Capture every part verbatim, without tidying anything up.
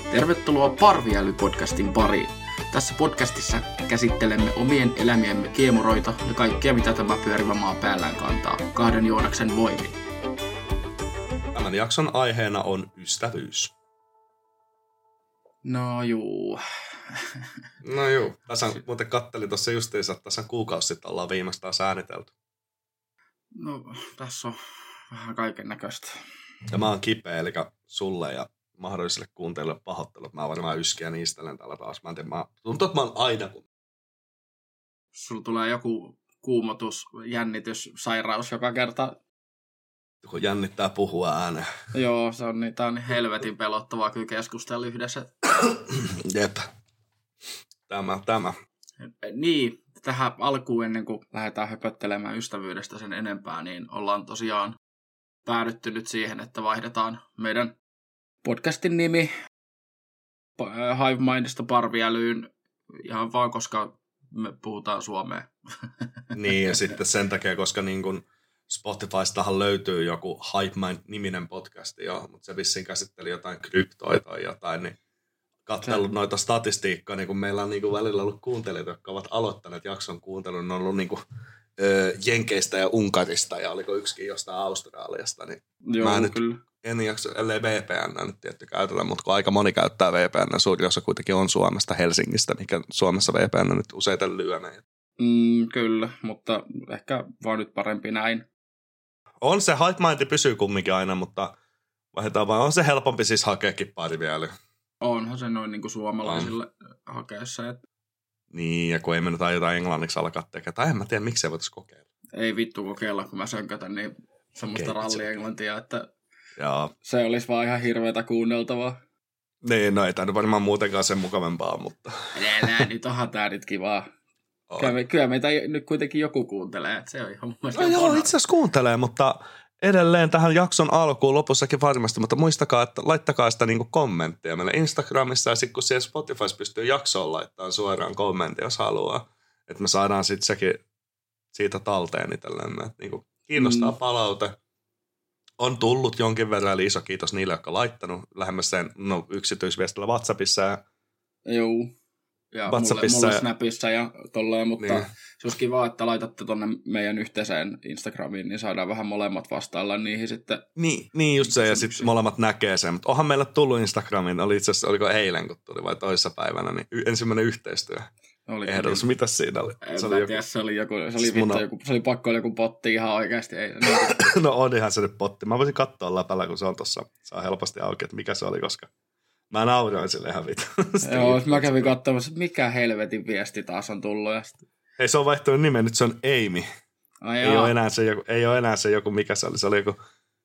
Tervetuloa Parviäly-podcastin pariin. Tässä podcastissa käsittelemme omien elämiemme kiemuroita ja kaikkea, mitä tämä pyörivä maa päällään kantaa kahden Joonaksen voimin. Tämän jakson aiheena on ystävyys. No juu. No juu. Tässä muuten kattelin tuossa justiinsa, että tässä kuukausi sitten ollaan viimeistään äänitelty. No tässä on vähän kaiken näköistä. Ja mä oon kipeä, eli sulle ja mahdollisille kuuntelijoille pahoittelut. Mä varmaan yskiä niistelen täällä taas. Mä en tiedä, mä... tuntuu, että mä oon aina kun... Sulla tulee joku kuumotus, jännitys, sairaus joka kerta. Kun jännittää puhua ääneen. Joo, se on niin, tää on niin helvetin pelottavaa kyllä keskustella yhdessä. Jep. Tämä, tämä. Niin, tähän alkuun ennen kuin lähdetään höpöttelemään ystävyydestä sen enempää, niin ollaan tosiaan päädytty nyt siihen, että vaihdetaan meidän podcastin nimi Hivemindista Parviälyyn ihan vaan, koska me puhutaan suomea. Niin, ja sitten sen takia, koska niin kun Spotifystahan löytyy joku Hivemind-niminen podcasti, jo, mutta se vissiin käsitteli jotain kryptoita tai jotain, niin katsellut noita statistiikkaa, niin kun meillä on niin kun välillä ollut kuuntelijat, jotka ovat aloittaneet jakson kuuntelun, ne on ollut niin kun, ö, Jenkeistä ja Unkarista, ja oliko yksikin jostain Australiasta, niin Joo, mä nyt kyllä. en jakso, ellei V P N nyt tietty käytetä, mutta kun aika moni käyttää V P N, suuri osa kuitenkin on Suomesta, Helsingistä, mikä Suomessa V P N nyt useiten lyö meitä. Mm, kyllä, mutta ehkä vaan nyt parempi näin. On se, Hivemind pysyy kumminkin aina, mutta vaihdetaan vaan, on se helpompi siis hakeekin Parviäly. Onhan se noin niin kuin suomalaisille on hakeessa. Että... Niin, ja kun ei me nyt aiotaan englanniksi alkaa tekemään, tai en mä tiedä, miksi se voitaisiin kokeilla. Ei vittu kokeilla, kun mä sönkötän niin semmoista Okay, rallienglantia, että Jaa. se olisi vaan ihan hirveätä kuunneltavaa. Niin, no ei tämä nyt varmaan muutenkaan sen mukavempaa, mutta... Älä, nyt onhan tää nyt kivaa. Kyllä, me, kyllä meitä nyt kuitenkin joku kuuntelee, että se on ihan mun mielestä... No joo, itse asiassa kuuntelee, mutta edelleen tähän jakson alkuun lopussakin varmasti, mutta muistakaa, että laittakaa sitä niinku kommenttia meille Instagramissa, ja sitten kun siellä Spotifys pystyy jaksoon laittamaan suoraan kommentti, jos haluaa, että me saadaan sitten sekin siitä talteen itsellemme, että niinku kiinnostaa mm. palaute. On tullut jonkin verran, eli iso kiitos niille, jotka on laittanut lähemmäs sen no, yksityisviestillä WhatsAppissa. Ja joo, ja mulle, mulle ja... Snapissa ja tolleen, mutta niin. Se olisi kiva, että laitatte tonne meidän yhteiseen Instagramiin, niin saadaan vähän molemmat vastailla niihin sitten. Niin, niin just se, ja sitten molemmat näkee sen. Mutta onhan meillä tullut Instagramiin, oli itse asiassa, oliko eilen, kun tuli vai toissa päivänä, niin y- ensimmäinen yhteistyö. Ehdotus, niin. Mitäs siinä oli? En se oli, joku... tiedä, se oli, joku, se oli, vittu, joku, se oli pakko joku potti ihan oikeasti. Ei, no onhan se nyt potti. Mä voisin katsoa läpällä, kun se on tossa. Saa helposti auki, että mikä se oli, koska mä nauroin sille ihan vittu. Joo, mä kävin katsomassa, että mikä helvetin viesti taas on tullut. Ja sit... Hei, se on vaihtunut nimen, nyt se on Amy. Ai ei, ole enää se joku, ei ole enää se joku, mikä se oli. Se oli joku,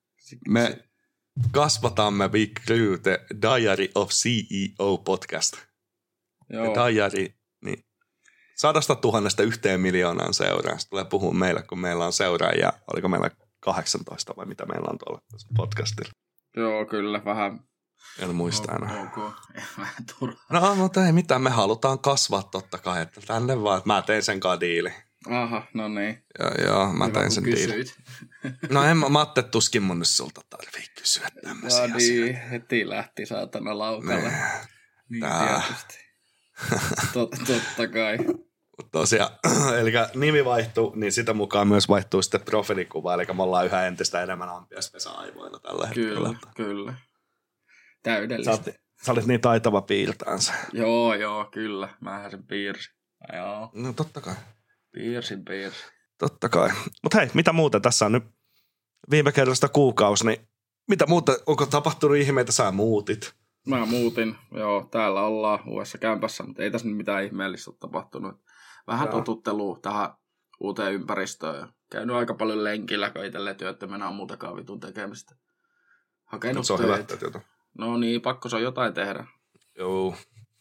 me kasvatamme We Grew the Diary of C E O podcast. Joo. The Diary, niin sadasta tuhannesta yhteen miljoonaan seuraa. Se tulee puhua meille, kun meillä on seuraajia. Oliko meillä kahdeksantoista vai mitä meillä on tuolla podcastilla? Joo, kyllä, vähän. En muista ok, enää. ok, vähän turhaa. No, mutta ei mitään, me halutaan kasvaa totta kai, että tänne vaan, mä tein sen kanssa diili. Aha, no niin. Joo, joo, mä hyvä, tein sen diili. No en mä, mä ajattelin, tuskin mun nyt sulta tarvii kysyä tämmöisiä no asioita. niin, heti lähti saatana laukalle. Nee. Niin Tää. tietysti. Tot, totta kai. Tosiaan, eli nimi vaihtuu, niin sitä mukaan myös vaihtuu sitten profiilikuva, eli me ollaan yhä entistä enemmän ampiaispesa-aivoina tällä kyllä, hetkellä. Kyllä, täydellistä. Sä, sä olit niin taitava piirtänsä. Joo, joo, kyllä. Mähän sen piirsin. Joo. No totta kai. Piirsin, piirsin. Totta kai. Mutta hei, mitä muuta? Tässä on nyt viime kerrasta kuukausi, niin mitä muuta? Onko tapahtunut ihmeitä? Sä muutit. Mä muutin. Joo, täällä ollaan uudessa kämpässä, mutta ei tässä nyt mitään ihmeellistä ole tapahtunut. Vähän joo. Totuttelua tähän uuteen ympäristöön. Käynyt aika paljon lenkillä, kun itselleen työttömänä on muutakaan vitun tekemistä. Hakenut no, se on töitä. hyvä, No niin, pakko se on jotain tehdä. Joo.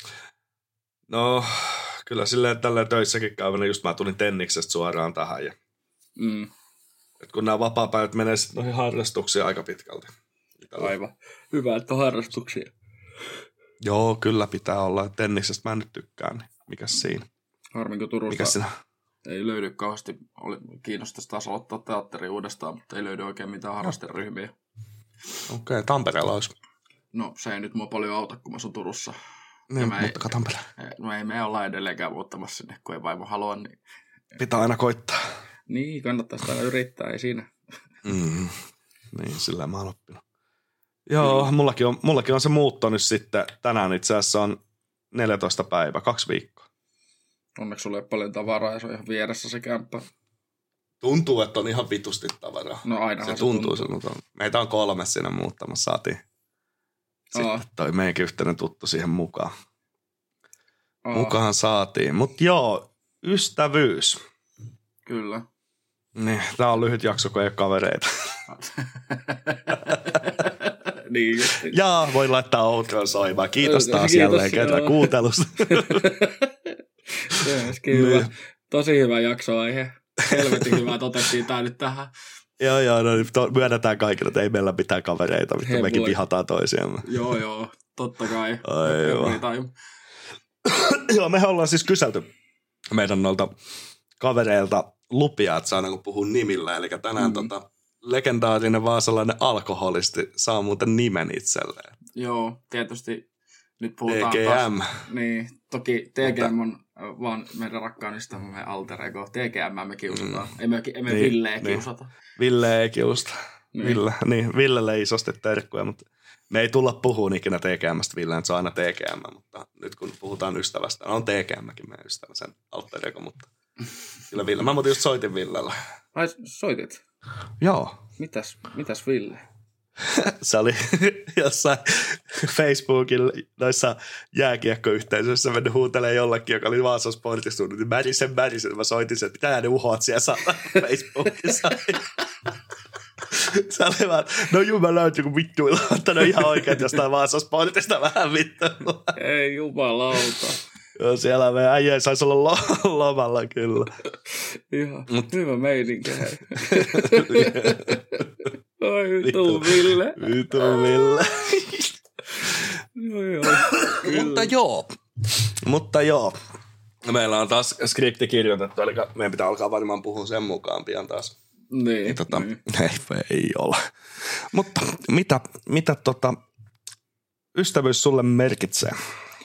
No, kyllä silleen tälleen töissäkin käyvänä, just mä tulin tenniksestä suoraan tähän. Ja... Mm. Et kun nämä vapaa-päivät menee sitten noihin harrastuksiin aika pitkälti. Aivan. Hyvä, että on harrastuksia. Joo, kyllä pitää olla. Tenniksestä mä nyt tykkään, niin mikäs siinä? Harminko Turusta mikäs siinä? Ei löydy kauheasti. Oli kiinnostaisi taas aloittaa teatteri uudestaan, mutta ei löydy oikein mitään harrasteryhmiä. Okei, okay, Tampereella olisi. No se ei nyt mua paljon auta, kun mä asun Turussa. Niin, mutta Tampere. No ei me olla edelleenkään muuttamassa sinne, kun ei vaimo halua. Niin... Pitää aina koittaa. Niin, kannattaa sitä aina yrittää, ei siinä. Mm. Niin, sillä mä oon oppinut. Joo, mullakin on, mullakin on se muutto nyt sitten. Tänään itse asiassa on neljätoista päivää, kaksi viikkoa. Onneksi sulla ei ole paljon tavaraa ja se on ihan vieressä se kämppä. Tuntuu, että on ihan vitusti tavaraa. No aina se, se tuntuu. tuntuu. Se, meitä on kolme siinä muuttamassa, saatiin. Sitten Aa. toi meidänkin yhteinen tuttu siihen mukaan. Aa. Mukaan saatiin. Mutta joo, ystävyys. Kyllä. Niin, tää on lyhyt jakso, kun ei ole kavereita. Niin just. Jaa, voi laittaa outroon soimaan. Kiitos taas Kiitos, jälleen kerran joo. kuuntelusta. Se olisikin hyvä. Tosi hyvä jaksoaihe. Helvetin hyvä, että otettiin tää nyt tähän. Joo, joo, no niin to, myönnetään kaikille, että ei meillä mitään kavereita, mutta Hei, mekin voi. vihataan toisiamme. Joo, joo, totta kai. Aivan. Joo, mehän ollaan siis kyselty meidän noilta kavereilta lupia, että saa kun puhuu nimillä. Eli tänään mm. tota, legendaarinen vaasalainen alkoholisti saa muuten nimen itselleen. Joo, tietysti nyt puhutaan T G M. taas. Niin, toki T G M on vaan meidän rakkaan ystävämme alter ego. T G M me kiusataan. Mm. Emme, emme niin, Villeä niin. kiusata. Ville ei kiusta. Niin. Ville, niin, Villelle isosti terkkuja, mutta me ei tulla puhumaan ikinä T G M:stä Villeen, se on aina T G M, mutta nyt kun puhutaan ystävästä, on T G M:kin meidän ystävä, sen alter ego, mutta kyllä Ville. Mä muuten just soitin Villellä. Ai, soitit? Joo. Mitäs, mitäs Ville? Se oli jossain Facebookin noissa jääkiekkoyhteisöissä mennyt huutelemaan jollekin, joka oli Vaasan sportisuudessa. Niin märisen, märisen. Mä soitin sen, että pitää ne uhoat siellä saada Facebookissa. Se oli vaan, no juu mä löytin kun vittuilla. Ottanut ihan oikein jostain Vaasan sportista vähän vittuilla. Ei jumalauta. Joo, siellä meidän äijä saisi olla lo- lomalla kyllä. Ihan Mut. hyvä meininki. Hei. Ai vittu Ville. Vittu Ville. Joo, joo. Mutta joo. Mutta joo. Meillä on taas skripti kirjoitettu, eli meidän pitää alkaa varmaan puhua sen mukaan pian taas. Niin, Tota, niin. ei, ei ole. Mutta mitä, mitä tota, ystävyys sulle merkitsee?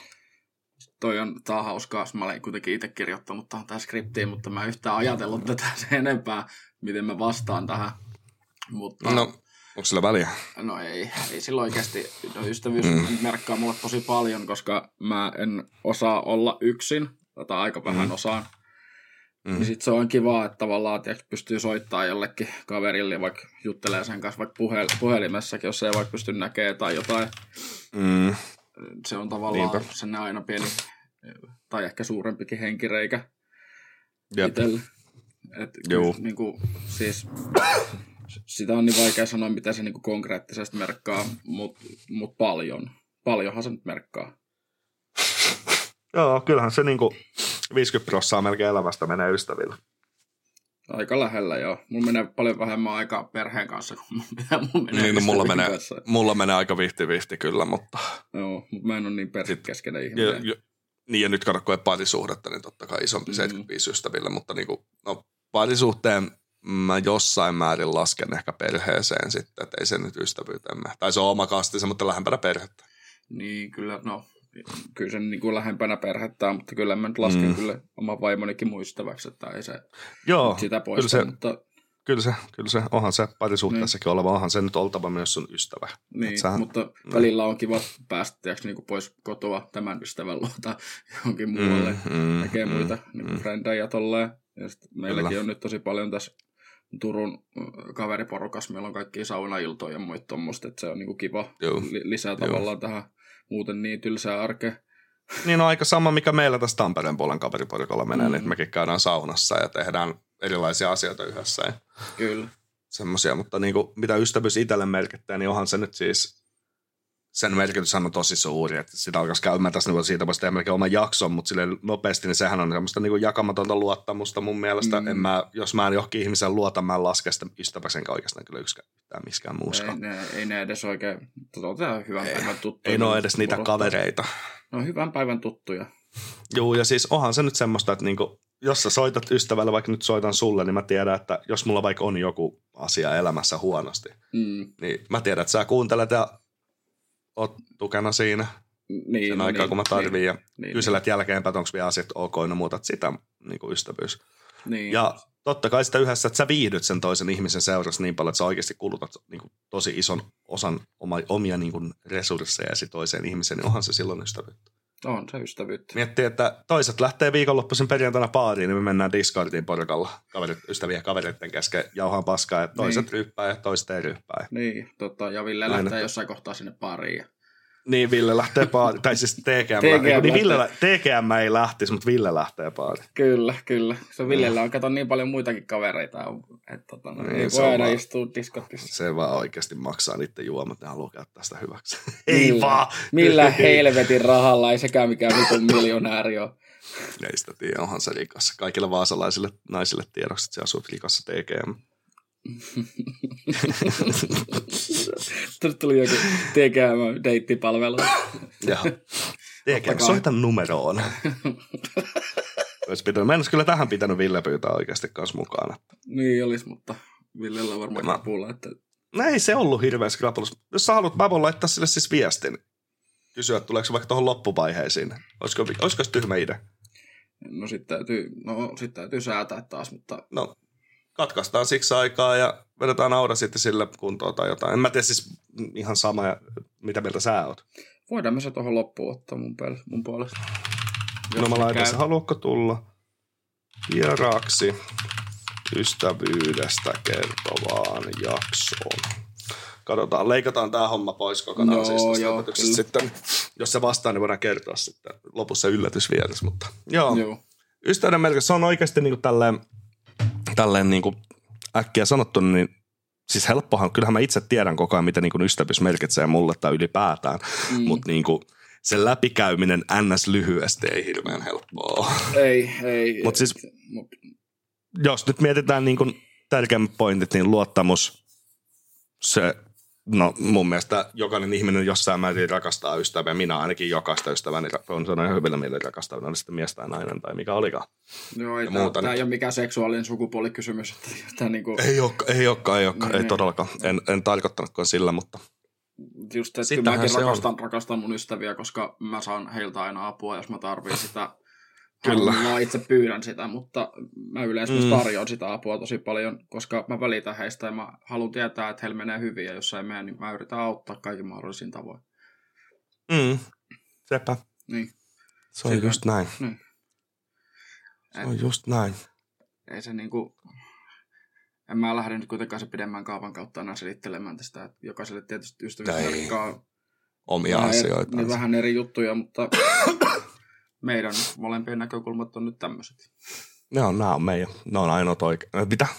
Toi on, tää on hauskaa, mä olen kuitenkin itse kirjoittanut tähän tähän skriptiin, mutta mä en yhtään ajatellut tätä sen enempää, miten mä vastaan tähän. Mutta, No, onko sillä väliä? no ei, ei sillä oikeasti. No, ystävyys mm. merkkaa mulle tosi paljon, koska mä en osaa olla yksin, tai aika vähän mm. osaan. Mm. Niin sit se on kiva, että tavallaan tiiäks, pystyy soittamaan jollekin kaverille, vaikka juttelee sen kanssa vaikka puhel- puhelimessakin, jos ei vaikka pysty näkemään tai jotain. Mm. Se on tavallaan Niinpä. sen aina pieni, tai ehkä suurempikin henkireikä Jep. itselle. Et, Juu. niin kuin, siis, sitä on niin vaikea sanoa, mitä se niin kuin konkreettisesti merkkaa, mutta mut paljon. Paljonhan se nyt merkkaa. Joo, kyllähän se niinku viisikymmentä prosenttia melkein elämästä menee ystävillä. Aika lähellä, joo. Mulla menee paljon vähemmän aikaa perheen kanssa kuin mitä mulla menee Niin, no, mulla, ystävien menee, kanssa. mulla menee aika vihti-vihti kyllä, mutta... Joo, mutta mä en ole niin perhekeskeinen Ja, ihminen. ja, niin ja nyt kato, kun ei parisuhdetta, niin totta kai isompi Mm. seitsemänkymmentäviisi ystävillä, mutta niinku, no, parisuhteen mä jossain määrin lasken ehkä perheeseen sitten, että ei se nyt ystävyyteen mene. Tai se on oma kastinsa, mutta lähempänä perhettä. Niin, kyllä, no, kyllä sen niin kuin lähempänä perhettä, mutta kyllä mä nyt lasken mm. kyllä oman vaimonikin muistavaksi, että ei se Joo, sitä kyllä poista, se, mutta... kyllä se, kyllä se, onhan se parisuhteessakin oleva, onhan se nyt oltava myös sun ystävä. Niin, sähän, mutta no. välillä on kiva päästä tiiäks, niin kuin pois kotoa tämän ystävän luota johonkin muualle, Mm, mm, tekee mm, muita niin kuin mm. frendejä tolleen. Ja sit meilläkin Kyllä. on nyt tosi paljon tässä Turun äh, kaveriporukas, meillä on kaikkia saunailtoja ja muita tommoista, että se on niin kuin kiva Joo. li- lisää Joo. tavallaan tähän muuten niin tylsää arkea. Niin on aika sama, mikä meillä tässä Tampereen puolen kaveriporukalla menee, Mm. niin mekin käydään saunassa ja tehdään erilaisia asioita yhdessä ja Kyllä. semmoisia, mutta niin kuin, mitä ystävyys itselle merkittää, niin onhan se nyt siis, sen merkitys on tosi suuri, että sitä alkaisi käymään tässä, niin siitä voisi tehdä melkein oman jakson, mutta silleen nopeasti, niin sehän on semmoista niin kuin jakamatonta luottamusta mun mielestä. Mm. En mä, jos mä en johonkin ihmisen luota, mä en laske sitä ystäväksenkä oikeastaan kyllä yksikään yhtään miskään Ei muuskaan. ne, ei ne edes oikein, tota, hyvän Ei. päivän tuttuja. Ei ne ole edes niitä Porottaa. kavereita. No hyvän päivän tuttuja. Joo, ja siis onhan se nyt semmoista, että niinku, jos sä soitat ystävälle, vaikka nyt soitan sulle, niin mä tiedän, että jos mulla vaikka on joku asia elämässä huonosti, Mm. niin mä tiedän, että sä kuuntelet ja oot tukena siinä niin, sen no, aikaa, niin, kun mä tarviin. niin, Ja niin, kyselet niin. jälkeenpäin, että onko vielä asiat ok, no muutat sitä niin kuin ystävyys. Niin. Ja totta kai sitä yhdessä, että sä viihdyt sen toisen ihmisen seurassa niin paljon, että sä oikeasti kulutat niin kuin tosi ison osan oma, omia niin kuin resurssejasi toiseen ihmiseen, niin onhan se silloin ystävyyttä. On se ystävyyttä. Miettii, että toiset lähtee viikonloppuisen perjantaina baariin, niin me mennään Discordiin porukalla kaverit, ystäviä kavereiden kesken jauhaan paskaa, ja toiset niin. ryyppää ja toiset ei ryyppää. Niin, totta. Ja Ville Näin, lähtee että... jossain kohtaa sinne baariin. Niin, Ville lähtee baariin. Tai siis T G M. T G M, niin Ville, T G M ei lähtisi, mutta Ville lähtee baariin. Kyllä, kyllä. Se Villellä on, kato, niin paljon muitakin kavereita, että tota, no, niin, ei voi aina istua Discordissa. Se vaan oikeasti maksaa niiden juomat, ne haluaa käyttää sitä hyväksi. Ei Millä, vaan! Millä helvetin rahalla, ei sekään mikään vitun miljonääri ole. Ei sitä tiedä, onhan se rikassa. Kaikille vaasalaisille naisille tiedoksi, että se asuu rikassa T G M. Tuosta tuli joku T G M-deittipalvelu. Joo. T G M, soita numeroon. Mä en olisi kyllä tähän pitänyt Ville pyytää oikeasti kanssa mukaan. Niin olisi, mutta Villellä on varmaan krapulla. Että... No ei se ollut hirveästi krapulassa. Jos sä haluat, mä voin laittaa sille siis viestin. Kysyä, että tuleeko se vaikka tuohon loppuvaiheisiin. Olisiko, olisiko se tyhmä idea? No sitten täytyy, no, sit täytyy säätää taas, mutta... No, katkaistaan siksi aikaa ja vedetään aura sitten sille kuntoon tai jotain. En mä tiedä siis ihan sama, mitä mieltä sä oot. Voidaan me se tuohon loppuun ottaa mun, pel- mun puolesta. Jos no mä laitan käy... se, haluatko tulla vieraaksi ystävyydestä kertovaan jaksoon. Katsotaan, leikataan tää homma pois kokonaan. No, siis joo, sitten, jos se vastaa, niin voidaan kertoa sitten lopussa yllätysvieras. Mutta joo, joo. Ystävyyden merkitys, se on oikeasti niin kuin tälleen, tälleen niin kuin äkkiä sanottu, niin siis helppohan, kyllähän mä itse tiedän koko ajan, mitä niin kuin ystävyys merkitsee mulle tai ylipäätään, mm. mutta niin kuin sen läpikäyminen ns. Lyhyesti ei hirveän helppoa. Ei, ei. Mutta siis, mut. jos nyt mietitään niin kuin tärkeimmät pointit, niin luottamus, se, no mun mielestä jokainen ihminen jossain määrin rakastaa ystävää. Minä ainakin jokaista ystäväni on sellainen hyvillä mielellä rakastaa, on sitten mies tai nainen tai mikä olikaan. Joo, ei tämä, tämä ei ole mikään seksuaalinen sukupuolikysymys. Että niin kuin... Ei olekaan, ei olekaan, ei, olekaan, no, ei niin. todellakaan. En, en tarkoittanutkaan sillä, mutta... Just, että mäkin rakastan, rakastan mun ystäviä, koska mä saan heiltä aina apua, jos mä tarvitsen sitä. Kyllä. Mä itse pyydän sitä, mutta mä yleensä mm. tarjoan sitä apua tosi paljon, koska mä välitän heistä ja mä haluan tietää, että heillä menee hyvin ja jos ei mene, niin mä yritän auttaa kaikin mahdollisin tavoin. Mm. Sepä. Niin. Se on Sepä. just näin. Niin. Se on just näin. Ei se niinku... En mä lähde nyt kuitenkaan se pidemmän kaavan kautta aina selittelemään tästä, että jokaiselle tietysti ystävyysmerkkaa omia asioita. Niin vähän eri juttuja, mutta meidän molempien näkökulmat on nyt tämmöiset. Ne on, nämä on meidän. Ne on ainoat oikein. Mitä?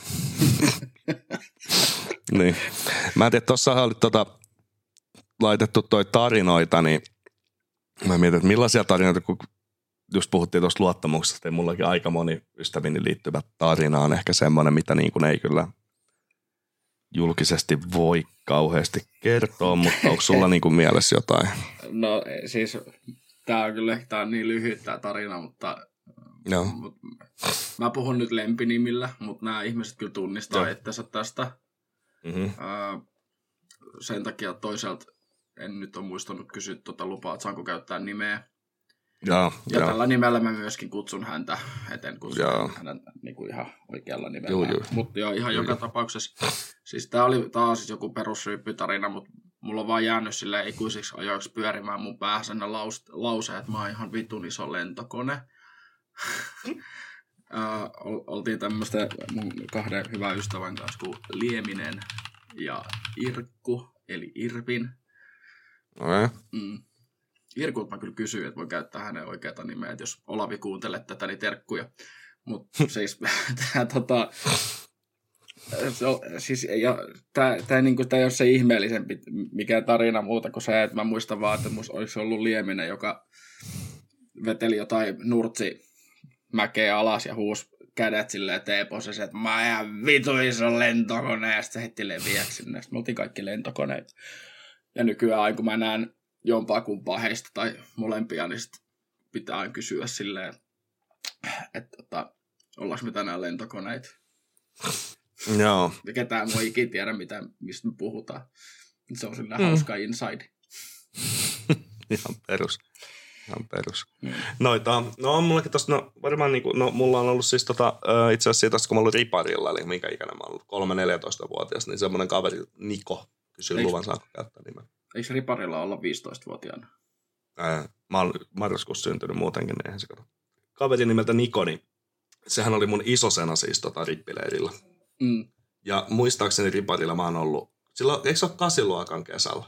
Niin. Mä en tiedä, tuossa oli tota, laitettu toi tarinoita, niin mä mietin, että millaisia tarinoita, kun just puhuttiin tuosta luottamuksesta, ja mullakin aika moni ystäviini liittyvä tarina on ehkä semmoinen, mitä niin kuin ei kyllä julkisesti voi kauheasti kertoa, mutta onko sulla niin kuin mielessä jotain? No siis tämä on kyllä tää on niin lyhyt tämä tarina, mutta no. mut, mä puhun nyt lempinimillä, mutta nämä ihmiset kyllä tunnistaa itsensä tästä. Mm-hmm. Öö, sen takia toisaalta en nyt ole muistanut kysyä tuota lupaa, että saanko käyttää nimeä. Ja, ja ja tällä nimellä mä myöskin kutsun häntä, eten kutsun hänen niin kuin ihan oikealla nimellä. Mutta joo, ihan joo, joka joo. tapauksessa. Siis tää oli taas siis joku perusryyppytarina, mutta mulla on vaan jäänyt silleen ikuisiksi ajoiksi pyörimään mun päässä ne laus, lauseet, että mä oon ihan vitun iso lentokone. uh, oltiin tämmöistä mun kahden hyvän ystävän kanssa kuin Lieminen ja Irkku, eli Irvin. Okay. Mm. Irkulta mä kyllä kysyin, että voi käyttää hänen oikeata nimeä, että jos Olavi kuuntelee tätä, niin terkkuja. Mutta siis tämä tota, siis, tämä niinku, ei ole se ihmeellisempi mikään tarina muuta kuin se, että mä muistan vaan, että musta olisi ollut Lieminen, joka veteli jotain nurtsi mäkeä alas ja huusi kädet silleen teeposessa, että mä ajan vitu iso lentokone, ja sitten heitti leviäksi sinne. Sitten me oltiin kaikki lentokoneet. Ja nykyään, kun mä näen jompaa kumpaa heistä tai molempia, niin sit pitää aina kysyä silleen, että tota, ollaanko me tänään lentokoneita. Joo. Ja ketään voi ikinä tiedä, mitä, mistä me puhutaan. Se on silleen mm. hauska inside. Ihan perus. Ihan perus. Mm. Noita, no on mullakin tossa, no varmaan niinku, no mulla on ollut siis tota, itse asiassa tosta, kun mä ollut riparilla, eli minkä ikäinen mä oon ollut, kolme neljätoista-vuotias, niin semmoinen kaveri Niko kysyi luvan, saako käyttää nimen. Eikö riparilla olla viisitoistavuotiaana? Ää, mä oon marraskuussa syntynyt muutenkin, niin eihän se kato. Kaveri nimeltä Niko, niin sehän oli mun isosena siis tota rippileirillä. Mm. Ja muistaakseni riparilla mä oon ollut, silloin, eikö se ole kasiluokan kesällä?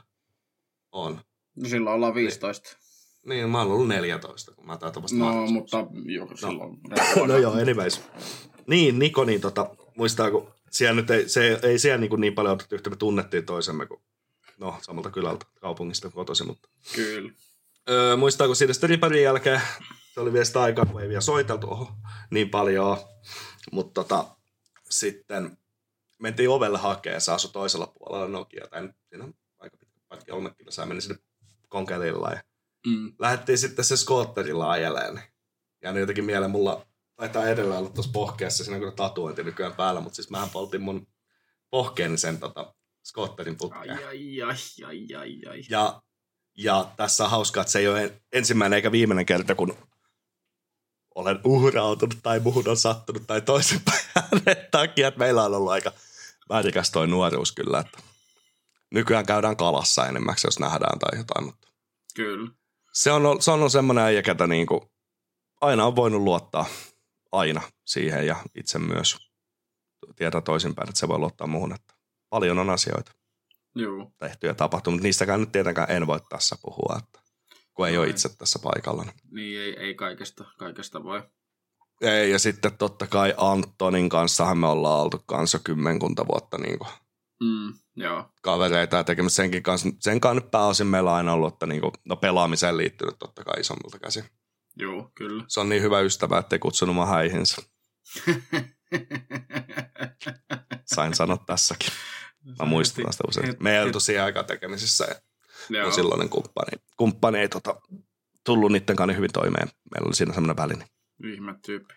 On. No silloin ollaan viisitoista. Niin, mä oon ollut neljätoista, kun mä taitan vasta No, mutta joka silloin. No, no joo, anyways. Niin, Niko, niin tota, muistaa, kun siellä nyt ei, se, ei siellä niin, niin paljon otettu yhtä, me tunnettiin toisemme kuin, no, samalta kylältä kaupungista kotoisin, mutta. Kyllä. Öö, muistaa, kun siitä sitten riparin jälkeen, se oli vielä sitä aikaa, kun ei vielä soiteltu oho, niin paljon, mutta tota, sitten mentiin ovelle hakemaan, se asui toisella puolella Nokia, tai siinä on aika pitkä pätkä, kolme kilsaa, meni sinne konkelilla ja mm. lähdettiin sitten se skootterilla ajeleen. Ja niin jotenkin mieleen mulla taitaa edelleen olla tuossa pohkeessa, siinä on kyllä tatuointi nykyään päällä, mutta siis mähän poltin mun pohkeeni sen tota, skootterin putkeen. Ai, ai, ai, ai, ai, ai. Ja, ja tässä on hauskaa, että se ei ole ensimmäinen eikä viimeinen kerta, kun olen uhrautunut tai muuhun on sattunut tai toisinpäin takia, että meillä on ollut aika värikäs toi nuoruus kyllä, että nykyään käydään kalassa enimmäksi, jos nähdään tai jotain, mutta kyllä. Se on, se on ollut semmoinen äijä, ketä niinku aina on voinut luottaa aina siihen ja itse myös tietää toisinpäin, että se voi luottaa muuhun, että paljon on asioita Joo. tehty ja tapahtunut, mutta niistäkään nyt tietenkään en voi tässä puhua, että kun ei no, ole itse tässä paikalla. Niin, ei, ei kaikesta, kaikesta voi. Ei, ja sitten totta kai Antonin kanssahan me ollaan oltu kanssa kymmenkunta vuotta niin kuin mm, joo. kavereita ja tekemässä senkin kanssa. Sen kanssa nyt pääosin meillä on aina ollut, että niin kuin, no pelaamiseen liittynyt totta kai isommilta käsin. Joo, kyllä. Se on niin hyvä ystävä, ettei kutsunut mua häihinsä. Sain sanoa tässäkin. Mä muistutan sitä usein. Me ei oltu siihen aikaan tekemisissä ja mun silloinen kumppani, kumppani ei tota, tullut niiden kanssa niin hyvin toimeen. Meillä oli siinä semmoinen väline. Ihme tyyppi.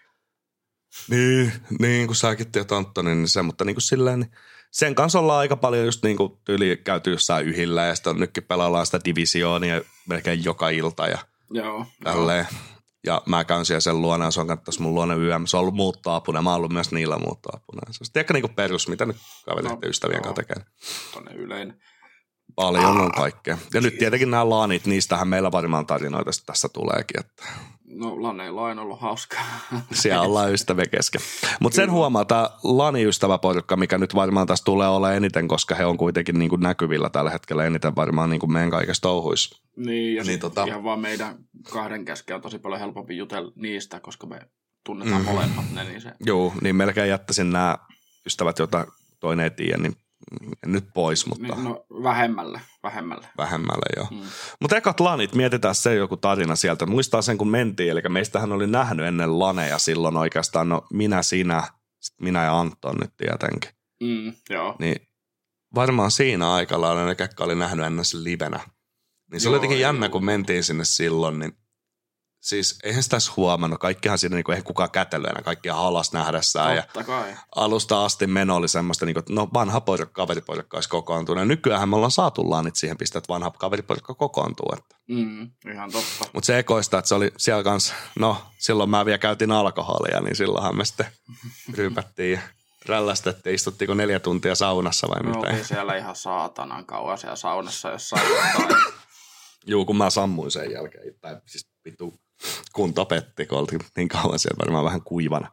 Niin, niin kuin säkin tiedät Antoni, niin se, mutta niin kuin silleen, niin sen kanssa ollaan aika paljon just niin kuin tyyli käyty jossain yhillä ja sitten nytkin pelaillaan sitä divisioonia melkein joka ilta ja joo, tälleen. Joo. Ja mä käyn siellä sen luona ja se on katsotaan mun luona yöllä. Se on ollut muuttoapuna ja mä oon ollut myös niillä muuttoapuna. Se on tiedätkö niin kuin perus, mitä nyt kavereiden no, ystävien kanssa tekee. Tuonne yleinen. Paljon on kaikkea. Ja nyt tietenkin nämä laanit, niistähän meillä varmaan tarinoita tässä tuleekin. Että no laneilla on aina ollut hauskaa. Siellä ollaan ystäviä kesken. Mutta sen huomaa, tämä lani-ystäväporukka, mikä nyt varmaan tässä tulee olla eniten, koska he on kuitenkin niin kuin näkyvillä tällä hetkellä eniten varmaan niin kuin meidän kaikessa touhuissa. Niin, ja niin, tota ihan vaan meidän kahden kesken on tosi paljon helpompi jutella niistä, koska me tunnetaan mm. molemmat ne. Niin se joo, niin melkein jättäisin nämä ystävät, joita toinen ei tiedä, niin nyt pois, mutta no, vähemmälle, vähemmälle. Vähemmälle, joo. Mm. Mutta ekat lanit, mietitään se joku tarina sieltä. Muistaa sen, kun mentiin, eli meistähän oli nähnyt ennen laneja silloin oikeastaan, no minä, sinä, minä ja Anton nyt tietenkin. Mm, joo. Niin varmaan siinä aikalla ne kekka oli nähnyt ennen sen livenä. Niin se joo, oli jotenkin jännä, kun mentiin sinne silloin, niin siis eihän sitä huomannut. Kaikkihan siinä niin kuin, ei kukaan kätellyt enää, kaikkia halas nähdessään. Totta ja kai. Alusta asti meno oli semmoista, niin kuin, että no vanha porukka, kaveriporukka olisi kokoontunut. Ja nykyäänhän me ollaan saatu laanit siihen pisteen, että vanha kaveriporukka kokoontuu. Että. Mm, ihan totta. Mutta se ekoista, että se oli siellä kanssa, no silloin mä vielä käytin alkoholia, niin silloinhan me sitten ryypättiin ja rällästettiin. Istuttiinko neljä tuntia saunassa vai mitä? Me oltiin siellä ihan saatanan kauan siellä saunassa jossain jotain. Juu, kun mä sammuin sen jälkeen. Tai siis vittu kunto petti, kun oltiin niin kauan siellä varmaan vähän kuivana.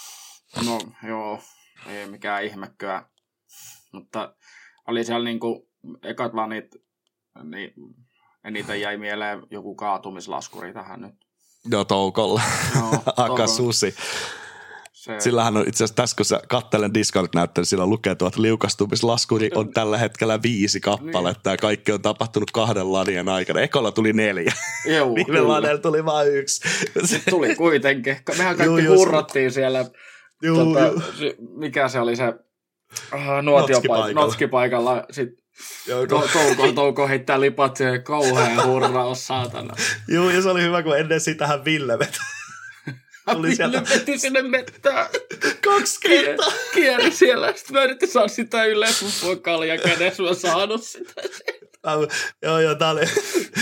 No joo, ei mikään ihmekköä. Mutta oli siellä niinku ekat lanit, niin eniten jäi mieleen joku kaatumislaskuri tähän nyt. Joo, toukolla. No, Aka Susi. Se sillähän on itse asiassa tässä, kun sä katselen Discord-näyttöön, sillä lukee tuolta liukastumislaskuri on tällä hetkellä viisi kappaletta niin. Ja kaikki on tapahtunut kahden lanien aikana. Ekolla tuli neljä. Joo, viime laneella tuli vain yksi. Tuli kuitenkin. Mehän kaikki joo, hurrattiin se siellä. Joo, tota, joo. Mikä se oli se uh, nuotiopaikalla. Notskipaikalla. Sitten touko, touko heittää lipat siihen kauhean hurraus, saatana. Joo, ja se oli hyvä, kun ennen sitähän Ville veti. Ville sieltä veti sinne mettään. Kaksi kertaa. Kieri siellä. Sitten mä yritin saada sitä yleensä, mun kalja kädessä. Mä saanut sitä sieltä. Joo, joo, tää oli,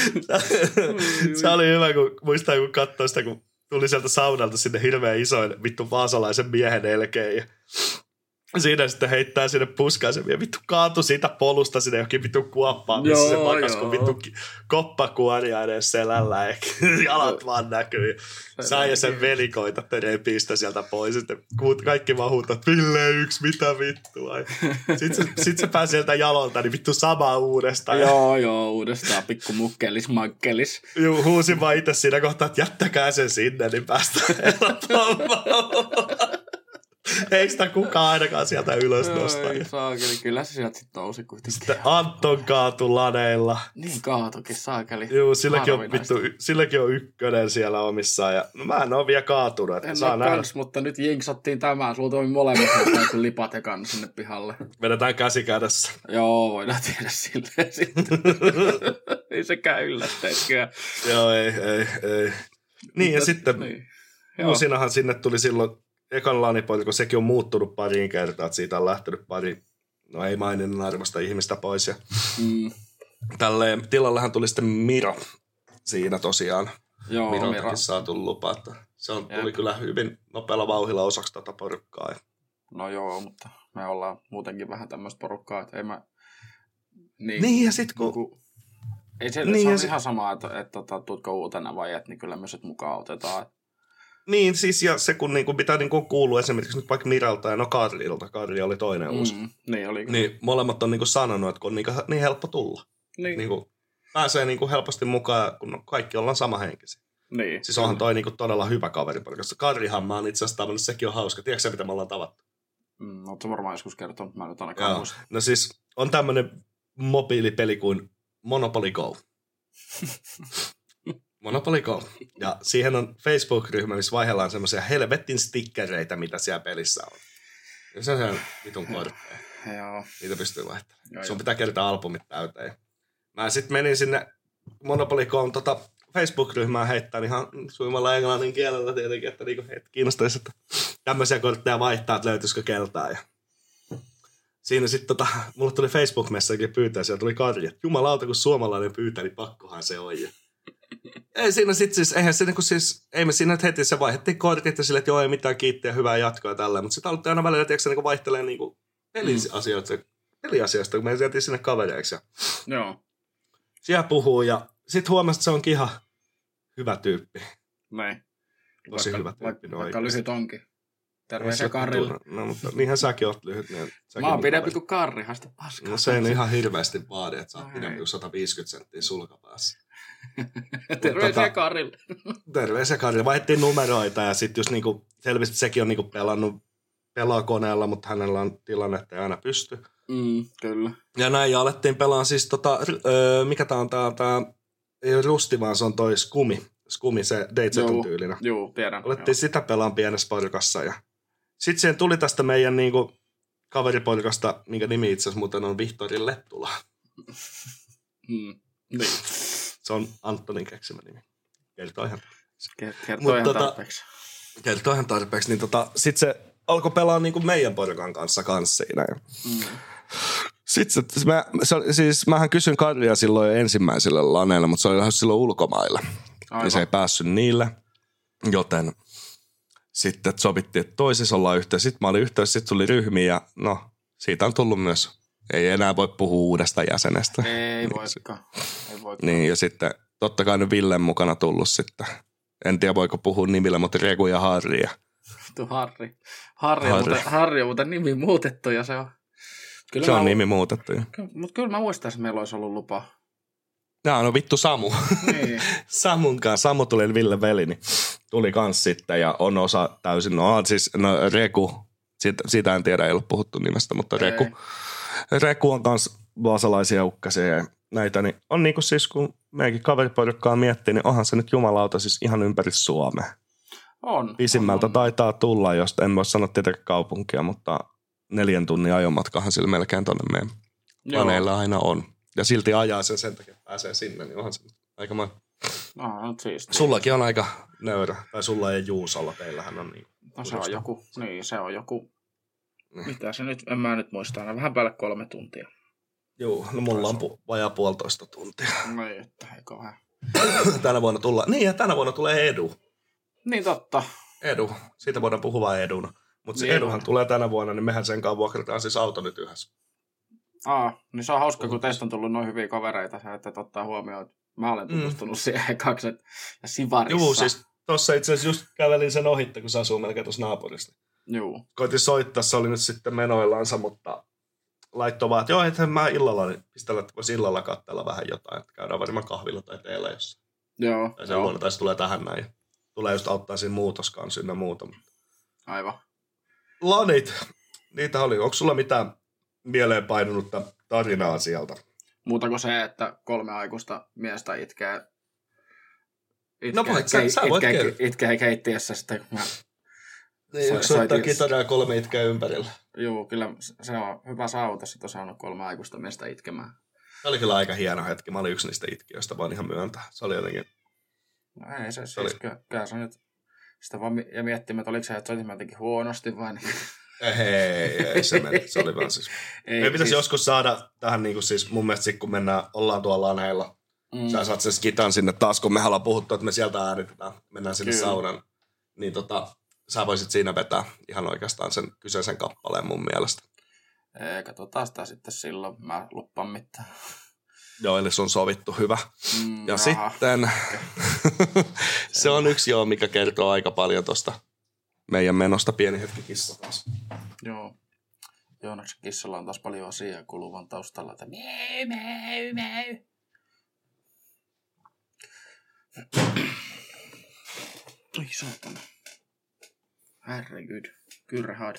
se oli hyvä, kun muistaa, kun katsoi sitä, kun tuli sieltä saunalta sinne hirveän isoin vittu vaasalaisen miehen elkeen ja siinä sitten heittää sinne puskaisen ja vittu kaatui siitä polusta sinne johonkin vittu kuoppaan, missä joo, se makas, kun vittu koppakuoria edes selällä eikä jalat vaan näkyy. Sai ja sen velikoita repistä sieltä pois. Sitten kaikki vaan huutaa, että Ville yksi, mitä vittua. Sitten se, sit se pääsi sieltä jalolta, niin vittu sama uudestaan. Joo, joo, uudestaan pikku mukkelis, mankkelis. Juu, huusin vaan itse siinä kohtaa, että jättäkää sen sinne, niin päästään helpomaan. Eikö sitä kukaan ainakaan sieltä ylös nostaa? Ei saakeli, kyllä se sieltä sitten nousi kuitenkin. Sitten Anton kaatu laneilla. Niin kaatukin, saakeli. Joo, silläkin on, vittu, silläkin on ykkönen siellä omissaan. Ja, no mä en ole vielä kaatunut. Että en saa ole kans, mutta nyt jinksattiin tämä. Sulla toimi molemmat kun lipat ja kannu sinne pihalle. Vedetään käsi kädessä. Joo, voidaan tehdä silleen sitten. Ei sekään yllättäisikään. Joo, ei, ei, ei. Niin, ja sitten niin. Muusinahan sinne tuli silloin ekan lanipointi, kun sekin on muuttunut pariin kertaa, että siitä on lähtenyt pari, no ei maininnan arvosta ihmistä pois. Ja mm. Tälleen tilallehan tuli sitten Miro siinä tosiaan. Joo, Miroltakin Miro. Saatu lupa, että se on, tuli kyllä hyvin nopealla vauhilla osaksi tätä porukkaa. No joo, mutta me ollaan muutenkin vähän tämmöistä porukkaa, että ei mä... Niin, niin ja sit kun... Niin kun ei se, niin se on sit ihan sama, että, että, että tuutko uutena vai et, niin kyllä myös et mukaan otetaan. Niin, siis ja se kun niinku pitää niinku kuulua esimerkiksi nyt vaikka Miralta ja no Karlilta, Karli oli toinen uusi. Mm, niin oli. Niin molemmat on niinku sanonut, että kun on niinku, niin helppo tulla. Niin. Niinku, pääsee niinku helposti mukaan, kun kaikki ollaan samahenkisiä. Niin. Siis onhan toi niinku todella hyvä kaveri. Karlihan mä oon itse asiassa tavannut, sekin on hauska. Tiedätkö sä, mitä me ollaan tavattu? Mm, ootko varmaan joskus kertonut, mä nyt ainakaan muista. No siis on tämmönen mobiilipeli kuin Monopoly Go. Monopoly Go. Ja siihen on Facebook-ryhmä, missä vaihdellaan semmoisia helvetin stickereitä, mitä siellä pelissä on. Ja se on se vitun kortteja. Joo. Niitä pystyy vaihtelemaan. Joo, Sun jo. pitää kertaa albumit täyteen. Mä sitten menin sinne Monopoly Goon tota Facebook-ryhmään heittämään ihan suimalla englannin kielellä tietenkin, että niinku heitä kiinnostaisi, että tämmöisiä kortteja vaihtaa, että löytyisikö keltaa. Ja siinä sitten tota, mulle tuli Facebook-messakin pyytää, siellä tuli Karja, että jumalauta, kun suomalainen pyytää, niin pakkohan se on. Ei siinä sitten siis, eihän siinä kun siis, ei me siinä heti se vaihdettiin kortit ja sille, että joo ei mitään kiittiä, hyvää jatkoa tällä, mutta sitten aloitte aina välillä, tiedätkö niin vaihtelee niinku peliasioista, mm. peliasioista, kun me jäätiin sinne kavereiksi. Ja joo. Siellä puhuu ja sitten huomasi, että se onkin ihan hyvä tyyppi. Näin. Tosi vaikka, hyvä tyyppi. Vaikka, vaikka lyhyt onkin. Terveisiä Karrille. No, mutta niinhän säkin oot lyhyt. Niin mä oon pidempi kuin Karrihan sitä paskaa. No se ei ihan hirveästi vaadi, että sä oot pidempi kuin sata viisikymmentä senttiä sulkapäässä. Terveisiä tota, Karille. Terveisiä Karille. Vaihdettiin numeroita ja sitten just niinku selvisi, että sekin on niinku pelannut pelakoneella, mutta hänellä on tilanne, että ei aina pysty. Mm, kyllä. Ja näin ja alettiin pelaamaan siis tota, öö, mikä tää on tää, tää ei ole Rusti, vaan se on toi Skumi. Skumi, se Dayzeton tyylinen. Joo, tiedän. Alettiin joo. sitä pelaan pienessä porukassa ja sitten siihen tuli tästä meidän niinku kaveriporukasta, minkä nimi itse asiassa muuten on Vihtori Lettula. Mm, niin. Se on Antonin keksimä nimi. Kertoo ihan tarpeeksi. Kertoo ihan tarpeeksi. Tota, kertoo ihan tarpeeksi. Niin tota, sitten se alkoi pelaa niinku meidän porukan kanssa kanssa siinä. Mm. Sitten se, mä, se, siis mähän kysyin Karlia silloin ensimmäiselle laneelle, mutta se oli lähes silloin ulkomailla. Aivan. Ja se ei päässyt niille, joten sitten sovittiin, että toisessa ollaan yhteydessä. Sitten mä olin yhteydessä, sitten tuli ryhmiä ja no, siitä on tullut myös. Ei enää voi puhua uudesta jäsenestä. Ei voikaan. Ei voikaan. Niin, ja sitten totta kai nyt Villen mukana tullut sitten. En tiedä, voiko puhua nimillä, mutta Reku ja Harri. Tuo Harri. Harri, Harri. Muuten, Harri on muuten nimi muutettu ja se on... Kyllä se on nimi muutettu. Mutta kyllä mä muistan, että meillä olisi ollut lupa. Jaa, no vittu Samu. Niin. Samun kanssa. Samu tuli Ville veli, niin tuli kans sitten ja on osa täysin. No siis no, Reku, siitä, siitä en tiedä, ei ole puhuttu nimestä, mutta ei. Reku. Reku on kans vaasalaisia ukkasia ja näitä, niin on niinku siis, kun meidänkin kaveriporukkaa miettii, niin onhan se nyt jumalauta siis ihan ympäri Suomea. On. Pisimmältä on, on. taitaa tulla, jos en voi sanoa tietenkään kaupunkia, mutta neljän tunnin ajomatkahan sillä melkein tonne meidän planeilla aina on. Ja silti ajaa sen sen takia, että pääsee sinne, niin onhan se aika moi. No, siis, Sullakin on aika nöyrä, tai sulla ei Juusolla, teillähän on niin. No se on joku, niin se on joku, mm. mitä se nyt, en mä nyt muista aina, vähän päälle kolme tuntia. Joo, no mulla on pu- vajaa puolitoista tuntia. No ei, että eikö vähän. Tänä vuonna tulla, niin ja tänä vuonna tulee Edu. Niin totta. Edu, siitä voidaan puhua vain Eduna. Mutta se niin Eduhan on. Tulee tänä vuonna, niin mehän sen kanssa vuokrataan siis auto nyt yhdessä. Aa, niin se on hauska, kun teistä on tullut noin hyviä kavereita, että ottaa huomioon, että mä olen tutustunut mm. siihen ekaksi ja Sivarissa. Joo, siis tossa itse asiassa just kävelin sen ohitte, kun se asuu melkein tuossa naapurissa. Joo. Koitin soittaa, se oli nyt sitten menoillansa, mutta laittoi vaan, että joo, että mä illalla, niin pistellä, että voisi illalla katsella vähän jotain, että käydään varmaan kahvilla tai teillä jossain. Joo. Tai se vuonna, tai se tulee tähän näin. Tulee just auttaa siinä muutoskanssa ynnä muuta. Aivan. Lanit, niitä oli. Onko sulla mitään mieleen painunutta tarinaa sieltä? Muuta kuin se, että kolme aikuista miestä itkee, itkee, no voit, itkee, sä, sä voit itkee, itkee keittiössä sitten, kun mä niin, so, soittaa kitaraa kolme itkeä ympärillä. Joo, kyllä se on hyvä saavutus, että on saanut kolme aikuista miestä itkemään. Se oli kyllä aika hieno hetki. Mä olin yksi niistä itkijöistä, vaan ihan myöntää. Se oli jotenkin... No ei se, se siis, oli... kyllä se nyt sitä vaan ja miettimään, että oliko se, että soitin mä jotenkin huonosti vai niin. Ei, ei se meni. Se oli vaan siis... ei, Me pitäisi siis... joskus saada tähän niin kuin siis mun mielestä kun mennään, ollaan tuolla laneilla. Mm. Sä saat sen skitan sinne taas, kun me ollaan puhuttu, että me sieltä äänitetään. Mennään sinne kyllä. Saunan. Niin tota, sä voisit siinä vetää ihan oikeastaan sen kyseisen kappaleen mun mielestä. Ei, katsotaan sitä sitten silloin. Mä luppaan mitään. Joo, eli se on sovittu hyvä. Mm, ja raha. Sitten se on yksi joo, mikä kertoo aika paljon tuosta meidän menosta. Pieni hetki kissa taas. Joo. Joonaksen kissalla on taas paljon asiaa kuluvan taustalla. Että meu, meu, meu. Oi saatana. Herregud. Kyrhad.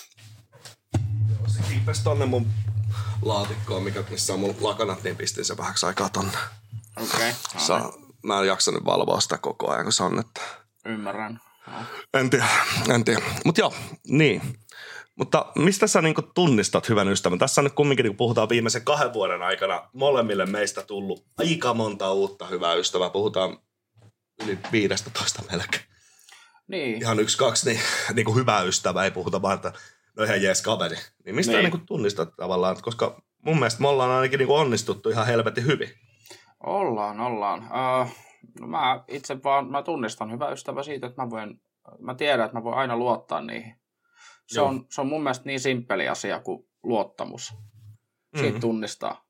Joo, se kiipesi tonne mun laatikkoon, mikä, missä on mun lakanat, niin pistin se vähäksi aikaa tonne. Okei. Okay. Mä en jaksanut valvoa sitä koko ajan, kun se on, että... Ymmärrän. No. En tiedä, en tiedä. Mut joo, niin. Mutta mistä sä niinku tunnistat hyvän ystävän? Tässä on nyt kumminkin, kun puhutaan viimeisen kahden vuoden aikana, molemmille meistä tullut aika monta uutta hyvää ystävää. Puhutaan yli viidestätoista melkein. Niin. Ihan yksi, kaksi, niin, niin kuin hyvää ystävää, ei puhuta vaan, että no ihan jees kaveri. Niin mistä niin. Niin kuin tunnistat tavallaan, koska mun mielestä me ollaan ainakin niin kuin onnistuttu ihan helvetin hyvin. Ollaan, ollaan. Uh, no mä itse vaan, mä tunnistan hyvää ystävää siitä, että mä voin, mä tiedän, että mä voin aina luottaa niihin. Se on, se on mun mielestä niin simppeli asia kuin luottamus. Siitä mm-hmm. tunnistaa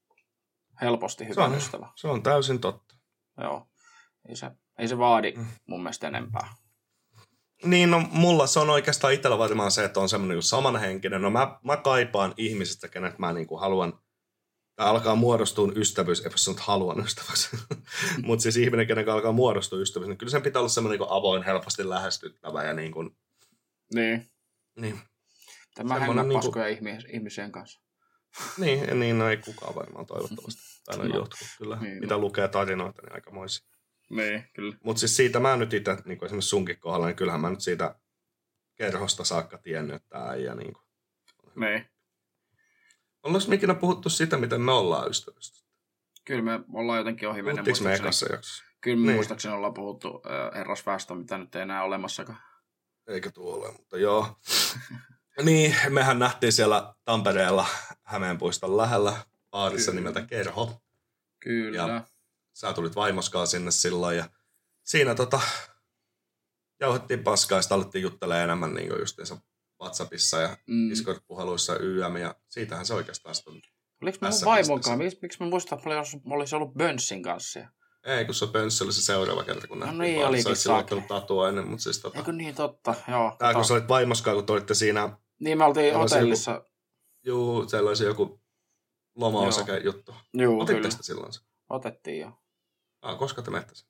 helposti hyvän ystävän. Se on täysin totta. Joo. Ei se, ei se vaadi mun mielestä enempää. Niin, no mulla se on oikeastaan itsellä varmaan se, että on semmoinen niin samanhenkinen. No mä, mä kaipaan ihmisistä, kenet mä niin kuin haluan, tai alkaa muodostua ystävyys, eipä se nyt haluan ystäväksi, mutta siis ihminen, kenen alkaa muodostua ystävyys, niin kyllä sen pitää olla semmoinen niin kuin avoin, helposti lähestyttävä ja niin kuin... Niin. Niin. Tämä hengää niin paskoja ihmis- ihmisien kanssa. Niin, niin no ei kukaan varmaan toivottavasti. Tai no jotkut kyllä, niin, mitä no. lukee tarinoita, niin aikamoisia. Niin, kyllä. Mutta siis siitä mä nyt itse, niin kuin esimerkiksi sunkin kohdalla, niin kyllähän mä nyt siitä kerhosta saakka tiennyt, että tämä äijä niin kuin... Niin. Ollaanko me ikinä puhuttu sitä, miten me ollaan ystävystä? Kyllä me ollaan jotenkin ohi mennä. Puhuttiinko me ekassa jaksossa? Kyllä me niin. muistaakseni ollaan puhuttu äh, herrasväestö, mitä nyt ei enää olemassakaan. Eikä tuo ole, mutta joo. Niin, mehän nähtiin siellä Tampereella Hämeenpuiston lähellä baarissa nimeltä Kerho. Kyllä. Ja sä tulit vaimoskaan sinne silloin ja siinä tota jauhettiin paskaa ja sitä alettiin juttelemaan enemmän niin justiinsa WhatsAppissa ja mm. Discord-puheluissa Y M ja siitähän se oikeastaan sitten oliko mä mun vaimonkaan? Miksi, miksi mä muistan, että mä olisin ollut Bönssin kanssa? Ei, kun se Bönssi oli se seuraava kerta, kun no nähtiin. Niin, olikin saakeli. Sä olet tatua ennen, mutta siis tota... Eikö niin, totta, joo. Tää, tota... kun sä olit vaimoskaan, kun te olitte siinä... Niin, me oltiin hotellissa. Joku... Juu, siellä olisi joku loma-osake juttu. Juu, Otitte sitä silloin? Otettiin jo. Ah, koska te menette sen?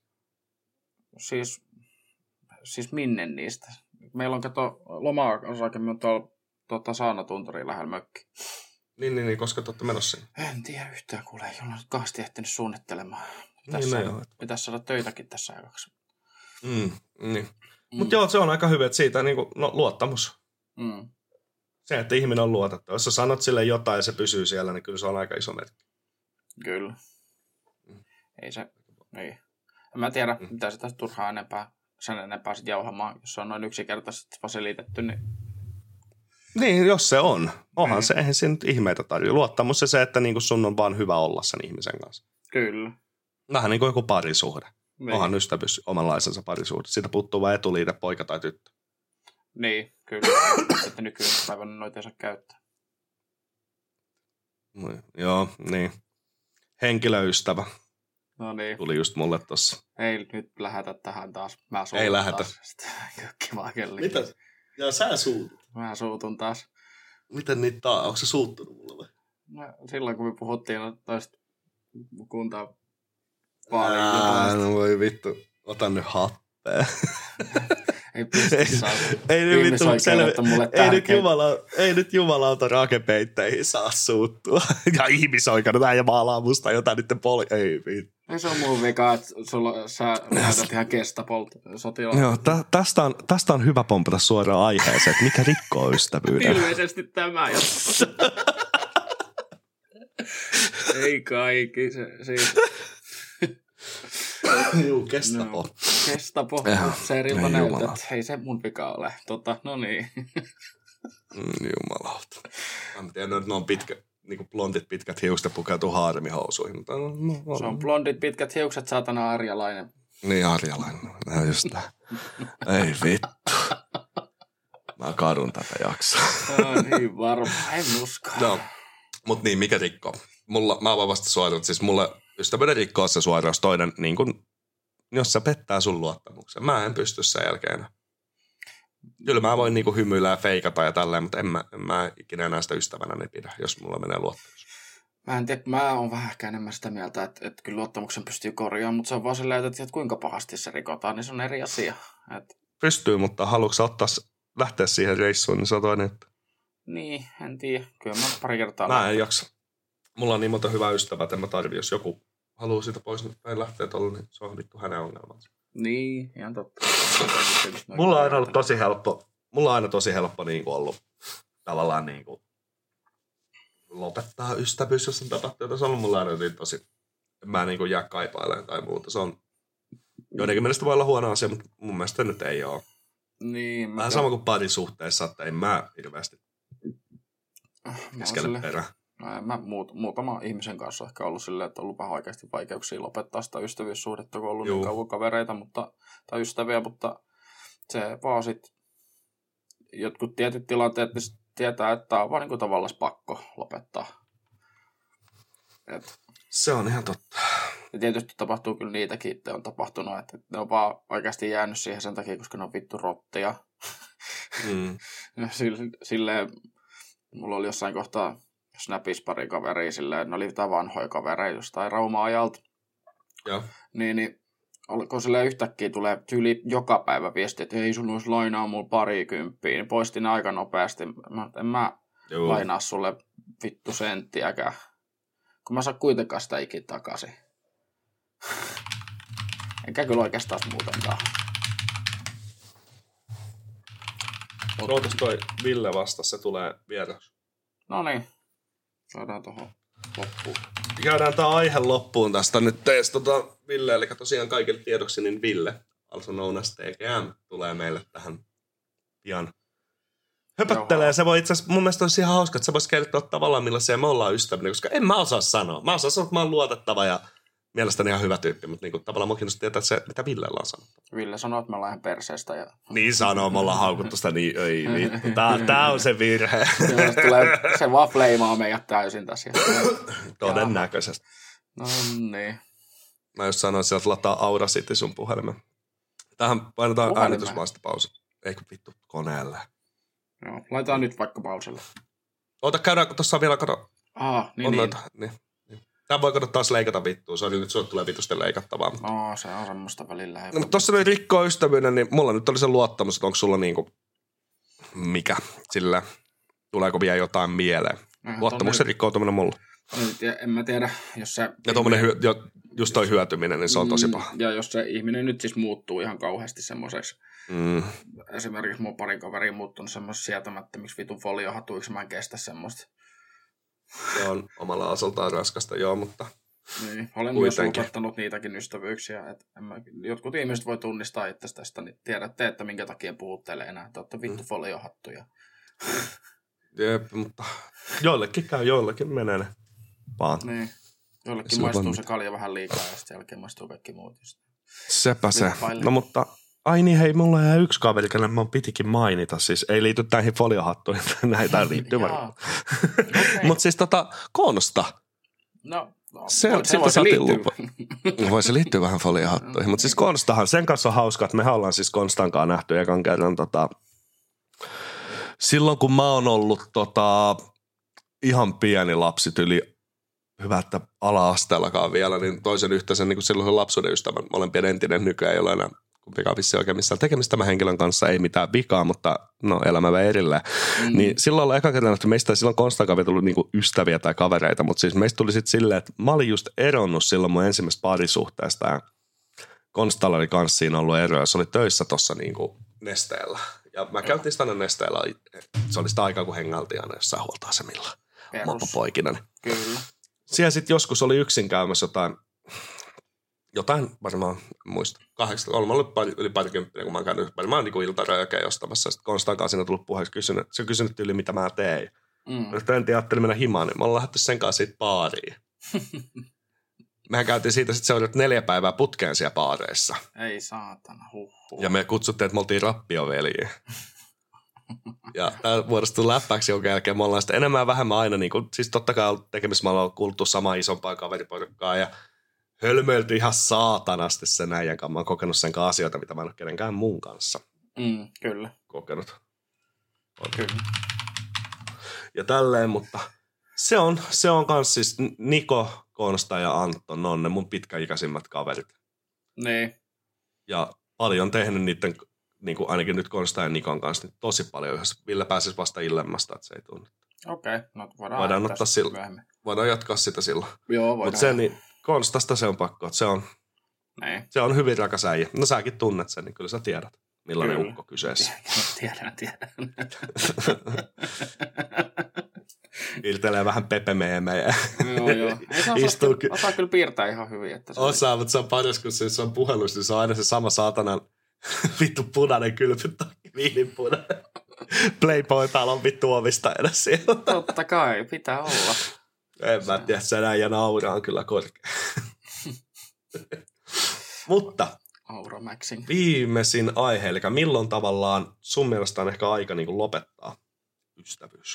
Siis, siis minne niistä? Meillä on kato loma-osake, me on tuolla tuota, Saanatunturin lähellä mökki. Niin, niin, niin, koska te olette menossa sinne? En tiedä yhtään, kuule, ei ole nyt kaasti ehtinyt suunnittelemaan. Pitäisi, niin, saada, pitäisi saada töitäkin tässä ajaksi. Mm, niin. Mm. Mutta joo, se on aika hyvä, että siitä niin kuin, no, luottamus. Mm. Se, että ihminen on luotettava. Jos sä sanot sille jotain ja se pysyy siellä, niin kyllä se on aika iso merkki. Kyllä. Mm. Ei se, niin. En mä tiedä, mm. mitä sitä turhaa enempää, sen enempää sit jauhamaan. Jos se on noin yksinkertaisesti vaan selitetty, niin... Niin, jos se on. onhan Mm. se, eihän se nyt ihmeitä tarvitse. Luottamus ja se, että niinku sun on vaan hyvä olla sen ihmisen kanssa. Kyllä. Vähän niin kuin joku parisuhde. Niin. Onhan ystävyys omanlaisensa parisuhde. Siitä puuttuu vain etuliite, poika tai tyttö. Niin, kyllä. Että nykyään päivänä noita ei saa käyttää. No, joo, niin. Henkilöystävä No niin. tuli just mulle tossa. Ei nyt lähetä tähän taas. Mä suutun Ei lähetä. taas. Kiva kelli. Mitä? Ja sä suutut. Mä suutun taas. Miten niitä taa? Onko se suuttunut mulle vai? No, silloin kun me puhuttiin toista kuntaa Ää, no voi vittu. Ota nyt happea. Ei pysty Ei, saa. ei, nyt vittu, Ihmisoikeudet on mulle ei, nyt tärkeitä. jumala, ei nyt jumalauta rakepeitteihin saa suuttua. Ja ihmisoikeudet ja maalaa musta jotain niiden poli... Ei vittu. Ei se on mun vika, että sulla, sä näytät ihan kestapolta sotilaan. Joo, tä, tästä, on, tästä on hyvä pompata suoraan aiheeseen, että mikä rikkoo ystävyyden. Ilmeisesti tämä. Ei kaikki. Se, siis. Juu, kestäpo. No, Kestapo. Joo, Seeriltä ei näytät. jumala. Ei se mun vika ole. Tota, no niin. Mm, jumalauta. Mä en tiedä, että ne on pitkä, niin blondit pitkät hiukset pukeutuu haaremihousuihin. Mutta no, no, Se on blondit, pitkät hiukset, saatana arjalainen. niin, arjalainen. No just tää. Ei vittu. Mä kadun tätä jaksoa. No niin, varmaan. En usko. No, mut niin, mikä rikkoo? Mulla, mä vaan vasta suoraan, siis mulle ystävyyden rikkoo se suoraan, jos toinen, niin kun, jos se pettää sun luottamuksen. Mä en pysty sen jälkeen. Kyllä mä voin niinku hymyillä ja feikata ja tälleen, mutta en mä, en mä ikinä enää sitä ystävänä pidä, jos mulla menee luottamus. Mä en tiedä, mä oon vähän ehkä enemmän sitä mieltä, että, että kyllä luottamuksen pystyy korjaamaan, mutta se on vaan silleen, että, että kuinka pahasti se rikotaan, niin se on eri asia. Et, Pystyy, mutta haluatko sä ottaa, lähteä siihen reissuun, niin se on toinen, että niin, en tiedä. Kyllä mä pari kertaa... mä en jaksa. Mulla on niin monta hyvää ystävää, että en mä tarvi, jos joku haluaa siitä pois, niin päin lähteä tuolla, niin se on vittu hänen ongelmansa. Niin, ihan totta. Mulla on aina ollut tosi helppo, mulla on aina tosi helppo niin kuin ollut tavallaan niin kuin lopettaa ystävyys, jos on tapahtunut. Se on ollut mulla aina niin tosi, mä niin kuin jää kaipailemaan tai muuta. Se on joidenkin mielestä voi olla huono asia, mutta mun mielestä nyt ei ole. Niin. Vähän sama kuin parisuhteessa, että en mä hirveästi Mä, keskelle perään. mä, mä muut, muutama ihmisen kanssa ehkä ollut silleen, että on ollut vähän oikeasti vaikeuksia lopettaa sitä ystävyyssuhdetta, kun on ollut Juu. niin kauan kavereita mutta, tai ystäviä, mutta se vaan sit jotkut tietyt tilanteet niin tietää, että tämä on vaan niin kuin tavallaan pakko lopettaa. Et, Se on ihan totta. ja tietysti tapahtuu kyllä niitäkin, että on tapahtunut, että ne on vaan oikeasti jäänyt siihen sen takia, koska ne on vittu rottia. Mm. Silleen, mulla oli jossain kohtaa Snapissa pari kaveria silleen, ne oli jotain vanhoja kavereita jostain Rauma-ajalta. Joo. Niin, niin kun silleen yhtäkkiä tulee tyyli joka päivä viesti, että ei sun olisi lainaa mulla parikymppiä, niin poistin aika nopeasti. Mä, en mä Joo. lainaa sulle vittu senttiäkään, kun mä saan kuitenkaan sitä ikin takaisin. Enkä kyllä oikeastaan muutenkaan. Ootas toi Ville vasta, se tulee vieras. No niin, saadaan tuohon loppuun. Käydään tää aihe loppuun tästä nyt teistä tota Ville, eli tosiaan kaikille tiedoksi, niin Ville, also known as T G M, tulee meille tähän pian höpöttelee. Joo. Se voi itse asiassa, mun mielestä olisi ihan hauska, että se voisi kertoa tavallaan millaisia me ollaan ystäviä, koska en mä osaa sanoa. Mä osaan sanoa, että mä oon luotettava ja mielestäni ihan hyvä tyyppi, mutta niinku, tavallaan mua kiinnostaa tietää se, mitä Villellä on sanottu. Ville sanoi, että me ollaan ihan perseestä. Ja... Niin sanoo, me ollaan haukuttu sitä, niin ei vittu. Tää, tää on se virhe. se, tulee, se vaan fleimaa meidät täysin tässä. Todennäköisesti. No niin. Mä just sanoin, että lataa Aura City sun puhelimen. Tähän painetaan Puhelimen? äänitysmaastopausi. Eikö vittu koneelle. Joo, laitetaan nyt vaikka pauselle. Oota, käydään, tossa on vielä, kato. Ah, niin, on niin. noita, niin. niin. Tää voi kato taas leikata vittua. Se on nyt, sulle tulee vitusten leikattavaa. Mutta... No, se on semmoista välillä. No, mutta tossa nyt rikkoo ystävyyden, niin mulla nyt oli se luottamus, että onko sulla niinku, mikä, sillä, tuleeko vielä jotain mieleen. Eihän Luottamuksen tonne- rikkoutuminen mulla. En, en mä tiedä, jos se... Ja tommonen, hyö, jo, just toi hyötyminen, niin se on tosi paha. Ja jos se ihminen nyt siis muuttuu ihan kauheasti semmoiseksi. Mm. Esimerkiksi mun pari kaveri muuttunut semmoisiksi sietämättömiksi vitun foliohatuiksi, mä en kestä semmoista. Se on omalla asaltaan raskasta, joo, mutta... Niin, olen Kuitenkin. myös lopettanut niitäkin ystävyyksiä. Että en mä, jotkut ihmiset voi tunnistaa itsestä tästä, niin tiedätte, että minkä takia puhuttelee enää. Te olette vittu foliohattuja. Jep, mutta joillekin käy, joillekin menee ne vaan. Niin. Jollekin se maistuu se kalja vähän liikaa ja sitten jälkeen maistuu kaikki muut. Sepä se. No mutta, ai niin hei, mulla on yksi kaveri, kelle mä pitikin mainita. Siis ei liity näihin foliohattuihin, näitä liittyy varmaan. Okay. Mutta siis tota, Konsta. No, no se, voi, se, voi se liittyy. Voi se liittyy vähän foliohattuihin. Mutta siis Konstahan, sen kanssa on hauska, että mehän ollaan siis Konstan kanssa nähty ekan kerran tota, silloin kun mä oon ollut tota, ihan pieni lapsi, yli hyvä, että ala-asteellakaan vielä, niin toisen yhteisen niin silloin lapsuuden ystävän, molempien entinen nykyään ei ole enää kumpikaan vissiin oikein missään tekemistä tämän henkilön kanssa, ei mitään vikaa, mutta no elämä vei erilleen. Mm. Niin silloin ollaan eka kertaa, että meistä ei silloin Konstankaan tullut niin ystäviä tai kavereita, mutta siis meistä tuli sitten silleen, että mä olin just eronnut silloin mun ensimmäisestä parisuhteesta ja Konstalla oli kanssa siinä ollut eroja, se oli töissä tuossa niin Nesteellä. Ja mä käytiin sitä aina Nesteellä, se oli sitä aikaa, kun hengailtiin aina jossain huoltoasemilla moppopoikina. Kyllä. Siellä sitten joskus oli yksin käymässä jotain, jotain varmaan muista, kahdeksan, olen ollut pari, yli parikymppinen, kun mä oon käynyt varmaan niin kuin iltaröökeä ostamassa. Sitten Konstan kanssa siinä tullut puheeksi kysynyt, se on kysynyt yli, mitä mä tein. Mm. Mä en tiedä, ajattelin mennä himaan, niin mä oon lähdetty sen kanssa siitä baariin. Mehän käytiin siitä sitten seuraavat neljä päivää putkeen siellä baareissa. Ei saatana, huhhuh. Ja me kutsuttiin, että me oltiin rappioveljiä. Ja tämä muodostui läppäksi, jonka jälkeen me ollaan sitä enemmän ja vähemmän aina, niin kuin, siis totta kai tekemisissä me ollaan kuultu samaa isompaa kaveriporukkaa ja hölmöilty ihan saatanasti sen äijän kanssa. Mä oon kokenut sen kanssa asioita, mitä mä en ole kenenkään muun kanssa mm, kyllä. kokenut. On. Kyllä. Ja tälleen, mutta se on, se on kans siis Niko, Konsta ja Antto, ne on ne mun pitkäikäisimmät kaverit. Niin. Ja paljon tehnyt niiden, niin kuin ainakin nyt Konsta ja Nikon kanssa, niin tosi paljon yhdessä. Ville pääsisi vasta illemmasta, että se ei tunne. Okei, okay. No voidaan, voidaan ottaa sillä, voidaan jatkaa sitä silloin. Joo, voidaan. Mutta se, niin Konstasta se on pakko, että se on, niin. se on hyvin rakas äijä. No säkin tunnet sen, niin kyllä sä tiedät, millainen kyllä. Ukko kyseessä. Tiedän, tiedän. Piirtelee vähän pepemeemejä. Joo, joo. Ei se osaa, kyllä, osaa kyllä piirtää ihan hyvin. Että se osaa, mutta se on paras, kun se, se on puhelussa, niin se on aina se sama saatanan vittu punainen kylpytakki, viininpunainen. Playboy-talon vittu omista edes siellä. Totta kai, pitää olla. En mä tiedä, se näin ja naura on kyllä korkea. Mutta Aura Maxing. Viimeisin aihe, eli milloin tavallaan sun mielestä on ehkä aika niin kuin lopettaa ystävyys?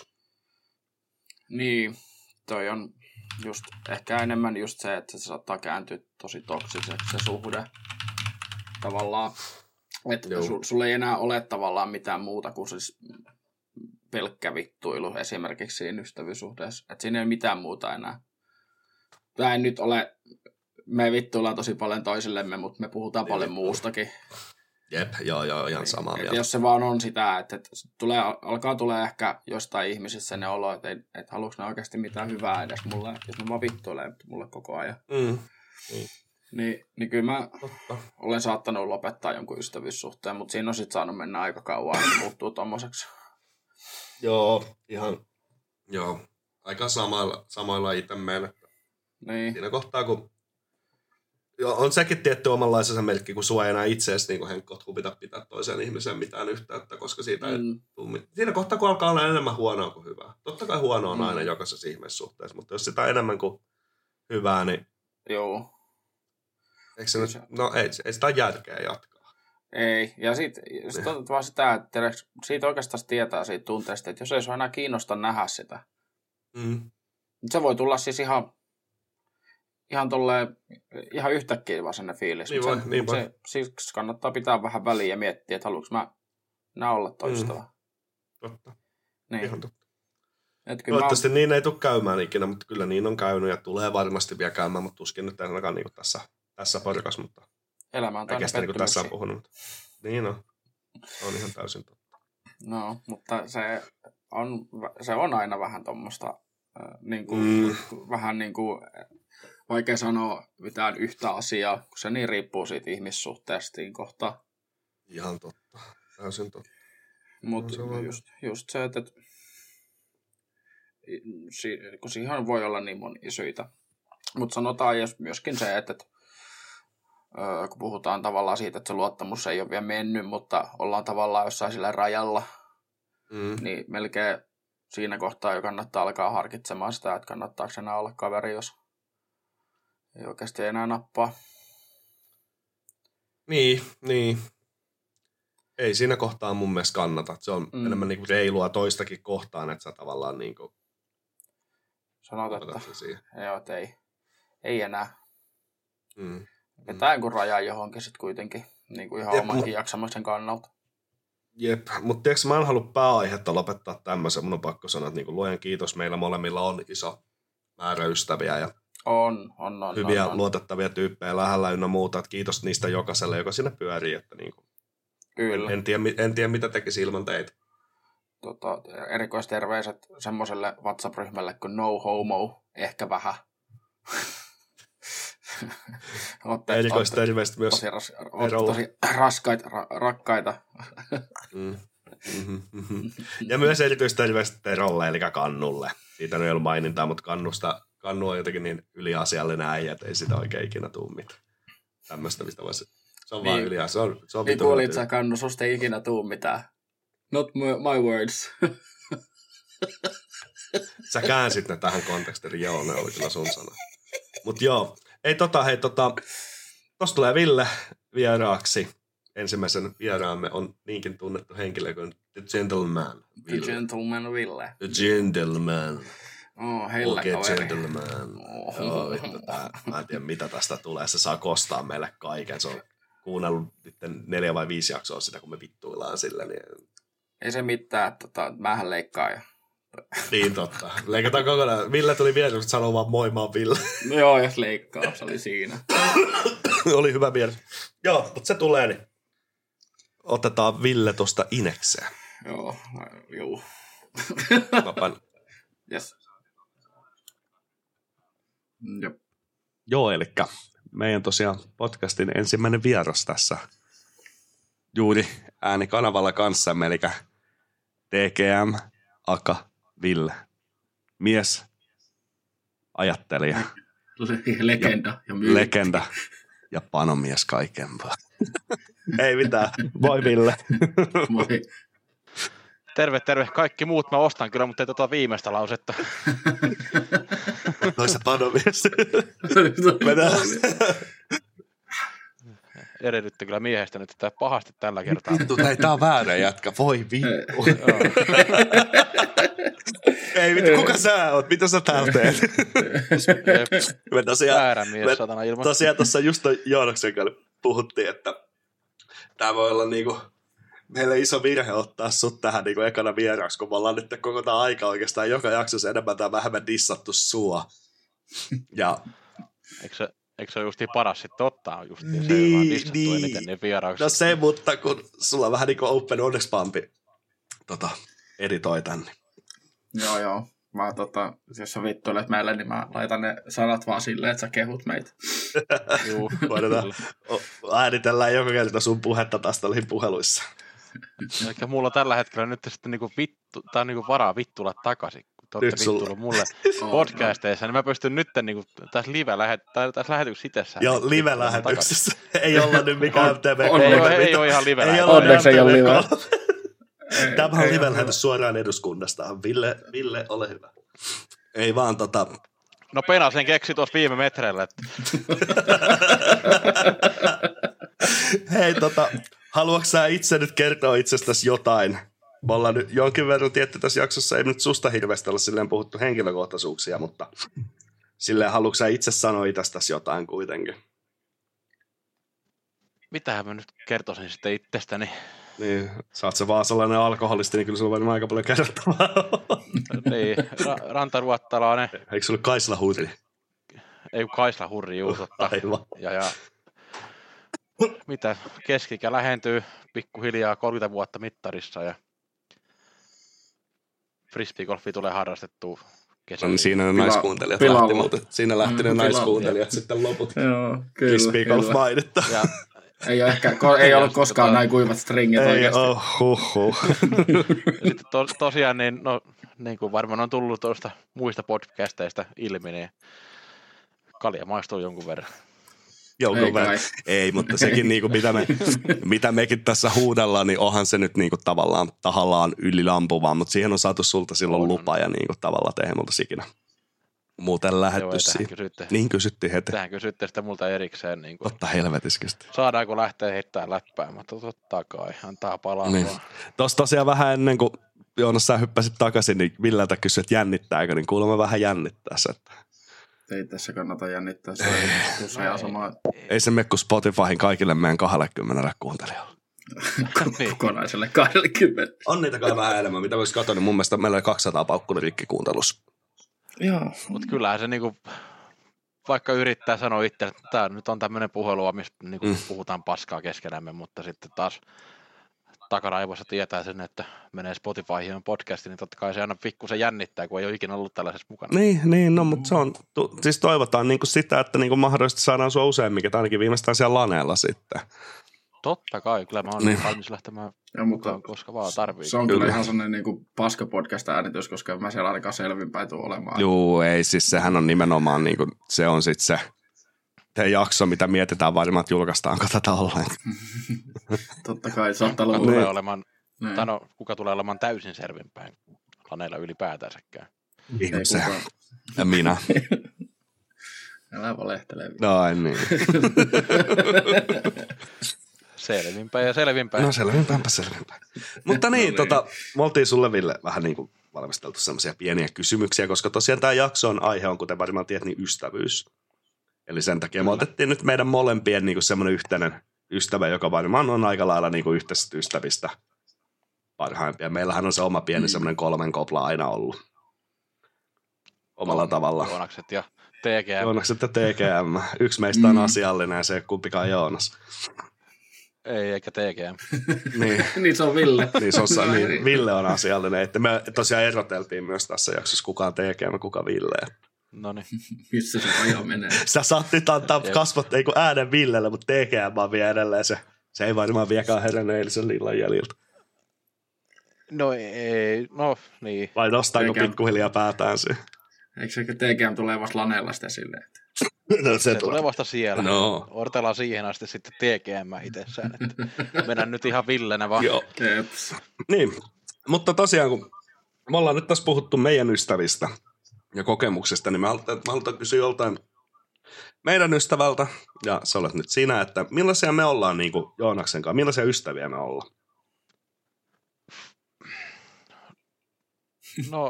Niin, toi on just ehkä enemmän just se, että se saattaa kääntyä tosi toksiseksi se suhde. Tavallaan, että su, sulla ei enää ole tavallaan mitään muuta kuin siis pelkkä vittuilu esimerkiksi siinä ystävyyssuhteessa. Että siinä ei ole mitään muuta enää. Tämä ei nyt ole, me vittuillaan tosi paljon toisillemme, mutta me puhutaan niin paljon muustakin. Jep, joo, joo, ihan samaa mieltä. Jos se vaan on sitä, että, että tulee, alkaa tulee ehkä jostain ihmisissä ne olo, että, että haluatko ne oikeasti mitään hyvää edes mulle, että jos ne vaan vittuilee mulle koko ajan. Mm. Mm. Niin, niin kyllä mä Totta. olen saattanut lopettaa jonkun ystävyyssuhteen, mutta siinä on sitten saanut mennä aika kauan, että muuttuu tommoseksi. Joo, ihan, joo, aika samoilla, samoilla itse menen. Niin. Siinä kohtaa, kun joo, on sekin tietty omanlaisensa merkki, kun sua ei enää itseäsi niin henkkot huvita pitää toiseen ihmiseen mitään yhteyttä, koska siitä ei mm. tule mitään. Siinä kohtaa, kun alkaa olla enemmän huonoa kuin hyvää. Totta kai huono on mm. aina jokaisessa ihmissuhteessa, mutta jos sitä on enemmän kuin hyvää, niin joo. Eikö se nyt, no ei, ei sitä ole järkeä jatkaa. Ei, ja sitten sit vaan sitä, että siitä oikeastaan tietää siitä tunteesta, että jos ei se enää kiinnosta nähdä sitä, mm. se voi tulla siis ihan, ihan, tolleen, ihan yhtäkkiä vaan sellainen fiilis. Niin voi, se, niin se, siksi kannattaa pitää vähän väliä ja miettiä, että haluanko mä enää olla toistava. Mm. Totta, niin. Ihan totta. Toivottavasti mä... niin ei tule käymään ikinä, mutta kyllä niin on käynyt ja tulee varmasti vielä käymään, mutta tuskin nyt ainakaan niin tässä, tässä porkas, mutta elämä on täynnä niin tässä on puhunut. Mutta... Niin on, on ihan täysin totta. No, mutta se on, se on aina vähän tuommoista, äh, niin kuin, mm. vähän niin kuin, vaikea sanoa mitään yhtä asiaa, kun se niin riippuu siitä ihmissuhteesta kohta. Ihan totta, täysin totta. Mutta just, just se, että kun siihen voi olla niin monia syitä. Mutta sanotaan myöskin se, että kun puhutaan tavallaan siitä, että se luottamus ei ole vielä mennyt, mutta ollaan tavallaan jossain sillä rajalla, mm. niin melkein siinä kohtaa jo kannattaa alkaa harkitsemaan sitä, että kannattaako enää olla kaveri, jos ei oikeasti enää nappaa. Niin, niin. Ei siinä kohtaa mun mielestä kannata. Se on mm. enemmän niinku reilua toistakin kohtaan, että sä tavallaan niinku... Sanot, että, joo, että ei, ei enää. Mm. Vetään kun rajaa johonkin sitten kuitenkin niin kuin ihan Jep, omankin mu- jaksamisen kannalta. Jep, mutta tiedätkö, mä en halua pääaihetta lopettaa tämmöisen. Mun on pakko sanoa, että niin kuin luojan kiitos, meillä molemmilla on iso määrä ystäviä ja on, on, on, hyviä on, on. luotettavia tyyppejä lähellä ynnä muuta. Että kiitos niistä jokaiselle, joka sinne pyörii. Että niin kuin, Kyllä. En, en, tiedä, en tiedä, mitä tekisi ilman teitä. Tota, erikoisterveiset semmoiselle WhatsApp-ryhmälle kuin No Homo, ehkä vähän. Erikoisterveiset myös. Tosi, ras, tosi raskaita, ra, rakkaita. Mm. Mm-hmm, mm-hmm. Ja myös erityisterveiset Terolle, eli Kannulle. Siitä ei ollut mainintaa, mutta Kannusta, Kannu on jotenkin niin yliasiallinen äijä, että ei sitä oikein ikinä tule mitään. Tämmöistä, mistä voisi... Se on niin, vaan yliasiallinen. Se on, se on niin kuulit sä, Kannu, susta ei ikinä tule mitään. Not my, my words. Sä käänsit ne tähän kontekstiin. Joo, ne oli kyllä sun sana. Mut joo. Ei tota, hei tota. Tosta tulee Ville vieraaksi. Ensimmäisen vieraamme on niinkin tunnettu henkilö kuin The Gentleman Ville. The Gentleman Ville. The Gentleman. Oh, heillä okay, kaveri. Gentleman. Oh. Joo, vittu, tää, mä en tiedä mitä tästä tulee. Se saa kostaa meille kaiken. Se on kuunnellut neljä vai viisi jaksoa sitä, kun me vittuillaan sillä. Niin... Ei se mitään, tota, mähän leikkaan ja... Niin totta. Leikataan kokonaan. Ville tuli vieraaksi sanoa vaan moi, mä oon Ville. No joo, jos leikkaa, se oli siinä. Oli hyvä vieras. Joo, mutta se tulee, niin otetaan Ville tosta Inekseen. Joo, juu. Vapan. Yes. Jop. Joo, eli meidän tosiaan podcastin ensimmäinen vieras tässä juuri äänikanavalla kanssamme, eli T G M, Aka, Ville. Mies, ajattelija. Legenda ja myynti. Legenda ja panomies kaiken vaan. Ei mitään. Moi Ville. Moi. Terve, terve. Kaikki muut mä ostan kyllä, mutta ei tota viimeistä lausetta. Noi se panomies. Edellytti kyllä miehestä nyt että pahasti tällä kertaa. Vittu, tää on väärä jätkä. Voi vittu. Ei vittu, kuka sä oot? Mitä sä täällä teet? Me tosiaan, väärä mies, satana ilman. Tosiaan tuossa just Joonoksen kanssa puhuttiin, että tää voi olla niinku meille iso virhe ottaa sut tähän niinku ekana vieraaksi, kun me ollaan nyt koko tää aika oikeastaan joka jaksossa enemmän tai vähemmän dissattu sua. Ja... Eikö se, eikö se ole justiin paras sitten ottaa justiin niin, se, vaan dissattu niin. eniten ne vieraaksi? No se, mutta kun sulla on vähän niinku open honest pumpi tota, editoi tänne. Joo, joo. Mä tota, jos sä vittuilet meille, niin mä laitan ne sanat vaan silleen, että sä kehut meitä. Juu. Voidaan äänitellään joka kerta sun puhetta taas olihin puheluissa. Eli mulla tällä hetkellä nyt sitten niinku vittu, tää on niinku varaa vittuilla takaisin. Kun te olette vittuillut mulle podcasteissa, niin mä pystyn nyt niinku tässä live-lähet- tässä lähetyksessä itsessään. Joo, live-lähetyksessä. Ei olla nyt mikään T V kolme. Ei, ei, ei ole ihan live-lähetys. Onneksi ei ole live. Tämä on live-lähetys suoraan eduskunnasta. Ville, Ville, ole hyvä. Ei vaan tota... No Pena sen keksi tuossa viime metreillä. Että... Hei tota, haluatko sä itse nyt kertoa itsestäsi jotain? Me ollaan nyt jonkin verran tietty tässä jaksossa, ei nyt susta hirveästi olla silleen puhuttu henkilökohtaisuuksia, mutta silleen haluatko sä itse sanoa itsestäsi jotain kuitenkin? Mitähän mä nyt kertoisin sitten itsestäni? Niin, sä oot se vaasalainen alkoholisti, niin kyllä sulla on aika paljon kerrottavaa. Niin, ra- rantaruottalainen. Eikö sulla Kaisla Hurri? Ei Kaisla Hurri, juu, totta. Aivan. Ja, ja mitä, keski-ikä lähentyy pikkuhiljaa kolmekymmentä vuotta mittarissa ja frisbeegolfi tulee harrastettua kesällä. No, siinä ne Pila- naiskuuntelijat pilalla. lähti, mutta siinä lähti ne Mm, naiskuuntelijat sitten loput. Joo, kyllä. Frisbeegolf mainittu. Ja Ei ole, ehkä, ko- ei ollut koskaan näin kuivat stringit ei oikeasti. Ei oh, huh, huh. Ja sitten to, tosiaan, niin, no, niin kuin varmaan on tullut tuosta muista podcasteista ilmi, niin kalja maistuu jonkun verran. joukon Ei verran. Ei, mutta sekin, niinku, mitä, me, mitä mekin tässä huudellaan, niin onhan se nyt niinku, tavallaan tahallaan ylilampuvaa, mutta siihen on saatu sulta silloin on, lupa ja niinku, tavallaan tehdä multa ikinä muuten lähetty siihen. Niin kysyttiin heti. Tähän kysytte sitä multa erikseen. Niin kuin, totta helvetiskistä. Saadaanko lähteä heittämään läppää, mutta totta kai, antaa palaa. Niin. Tuossa tosiaan vähän ennen kuin Joonas sä hyppäsit takaisin, niin Villeltä kysyi, että jännittääkö, niin kuulemma vähän jännittää se. Että... Ei tässä kannata jännittää, se ei usein sama. Ei se mene kuin Spotifyhin kaikille meidän kaksikymmentä kuuntelijoille. Kokonaiselle kaksikymmentä. On niitä kai vähän enemmän, mitä voisi katsoa, niin mun mielestä meillä oli kaksisataa paukkunut rikki kuuntelussa. Joo. Mutta kyllähän se niinku, vaikka yrittää sanoa itse, että tämä nyt on tämmöinen puhelua, missä niinku mm. puhutaan paskaa keskenämme, mutta sitten taas takaraivossa tietää sen, että menee Spotifyhin podcastiin, niin totta kai se aina pikkusen jännittää, kun ei ole ikinä ollut tällaisessa mukana. Niin, niin no, mutta se on, tu, siis toivotaan niinku sitä, että niinku mahdollisesti saadaan sua useamminkin, tai ainakin viimeistään siellä Laneella sitten. Totta kai, kyllä mä oon niin valmis lähtemään ja, mutta koska vaan tarvii. Se on kyllä, kyllä ihan sellainen niin paska-podcast-äänitys, koska mä siellä ainakaan selvinpäin tuun olemaan. Joo, ei siis sehän on nimenomaan, niin kuin, se on sitten se, se jakso, mitä mietitään varmaan, että julkaistaanko tätä ollenkaan. Totta kai, saattaa olla. Kuka tulee olemaan, no, kuka tulee olemaan täysin selvinpäin Laneilla ylipäätänsäkään? Se. Ja minä. Älä valehtele. No en niin. Selvinpäin ja selvinpäin. No selvinpäinpä selvinpäin. Mutta niin, no, tota, me oltiin sulle, Ville, vähän niin kuin valmisteltu semmoisia pieniä kysymyksiä, koska tosiaan tämä jakson aihe on, kuten varmaan tiedät, niin ystävyys. Eli sen takia me otettiin nyt meidän molempien niin kuin semmoinen yhteinen ystävä, joka varmaan on aika lailla niin kuin yhteisistä ystävistä parhaimpia. Meillähän on se oma pieni semmoinen kolmen kopla aina ollut. Omalla on, tavalla. Joonakset ja T G M. Joonakset ja T G M. Yksi meistä on mm. asiallinen ja se ei kumpikaan Joonas. Ei, eikä T G M. niin. niin se on Ville. niin, se on, niin, Ville on asiallinen. Että me tosiaan eroteltiin myös tässä jaksossa, kuka on T G M, kuka Ville. Noniin. Missä se ajo menee? Sä saattit antaa kasvot, ei kun äänen Villelle, mutta T G M on vielä edelleen se. Se ei varmaan vieläkään herännyt eilisen illan jäljiltä. No ei, no niin. Vai nostaako pikkuhiljaa päätään se? Eikö se T G M tulee vasta Laneella sitä silleen? No, se, se tulee. tulee vasta siellä. No. Ortellaan siihen asti sitten T G M itsessään. Että mennään nyt ihan Villenä vaan. Joo. Niin, mutta tosiaan kun me ollaan nyt tässä puhuttu meidän ystävistä ja kokemuksista, niin mä halutaan, mä halutaan kysyä joltain meidän ystävältä, ja sä olet nyt sinä, että millaisia me ollaan niin kuin Joonaksen kanssa, millaisia ystäviä me ollaan? No,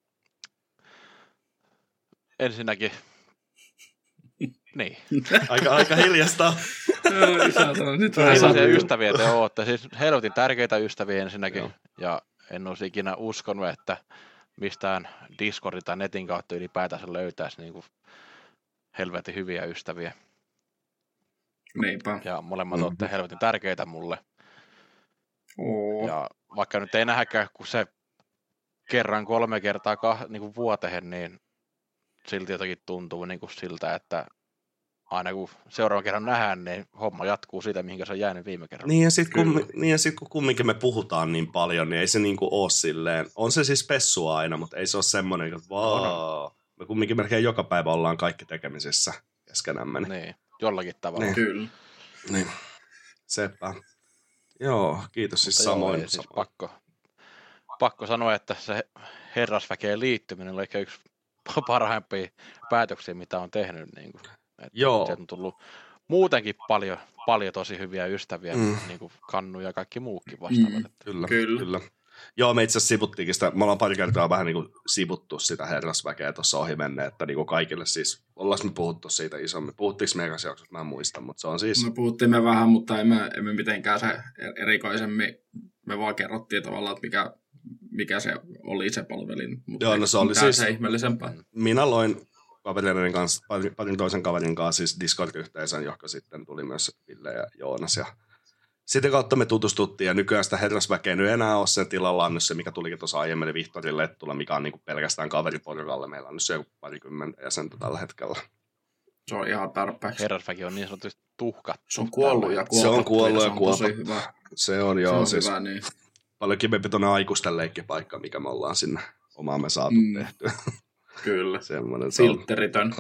ensinnäkin, niin. Aika, aika hiljasta. Millaisia ystäviä te ootte? Siis helvetin tärkeitä ystäviä ensinnäkin, joo. Ja en olisi ikinä uskonut, että mistään Discordin tai netin kautta ylipäätänsä löytäisi niin kuin helvetin hyviä ystäviä. Niinpä. Ja molemmat mm-hmm. olette helvetin tärkeitä mulle. Oo. Ja vaikka nyt ei nähdäkään, kun se kerran kolme kertaa kah, niin kuin vuoteen, niin silti jotenkin tuntuu niin kuin siltä, että aina kun seuraavan kerran nähdään, niin homma jatkuu siitä, mihinkä se on jäänyt viime kerralla. Niin ja sitten kun, niin sit, kun kumminkin me puhutaan niin paljon, niin ei se niin kuin ole silleen. On se siis pessua aina, mutta ei se ole semmoinen, että vaa. Me kumminkin melkein joka päivä ollaan kaikki tekemisissä keskenämme. Niin, jollakin tavalla. Niin. Kyllä. Niin, sepä. Joo, kiitos siis mutta samoin. Joo, siis pakko, pakko sanoa, että se herrasväkeen liittyminen oli ehkä yksi parhaimpia päätöksiä, mitä on tehnyt. Niin kuin. Joo. Sieltä on tullut muutenkin paljon, paljon tosi hyviä ystäviä, mm. niin kuin Kannu ja kaikki muukin vastaavat. Mm. Kyllä, kyllä, kyllä. Joo, me itse asiassa sivuttiinkin sitä, me ollaan pari kertaa vähän niin kuin sivuttu sitä herrasväkeä tuossa ohi menneen, että niin kuin kaikille siis, ollaanko me puhuttu siitä isommin, puhuttiinko me ekas jaksossa, mä en muista, mutta se on siis... Me puhuttiin me vähän, mutta emme, emme mitenkään se erikoisemmin, me vaan kerrottiin tavallaan, että mikä, mikä se oli se palvelin, mutta joo, no se oli siis... se ihmeellisempää. Minä loin kavereiden kanssa, parin toisen kaverin kanssa siis Discord-yhteisön, joka sitten tuli myös Ville ja Joonas. Ja sitten kautta me tutustuttiin ja nykyään sitä herrasväkeä nyt enää ole sen tilalla on nyt se, mikä tulikin tuossa aiemmin, eli Vihtori Lettula, mikä on niin kuin pelkästään kaveriporukalle. Meillä on nyt se parikymmentä jäsentä tällä hetkellä. Se on ihan tarpeeksi. Herrasväki on niin sanotusti tuhkat. Se on kuollut ja kuopattu. Se on kuollut ja kuopattu. Se on tosi hyvä. Se on joo. Se on siis hyvä, niin. Paljon kivempi tuonne aikuisten leikkipaikka, mikä me ollaan sinne omaamme saatu mm. tehtyä. Kyllä. Semmoinen filteritön.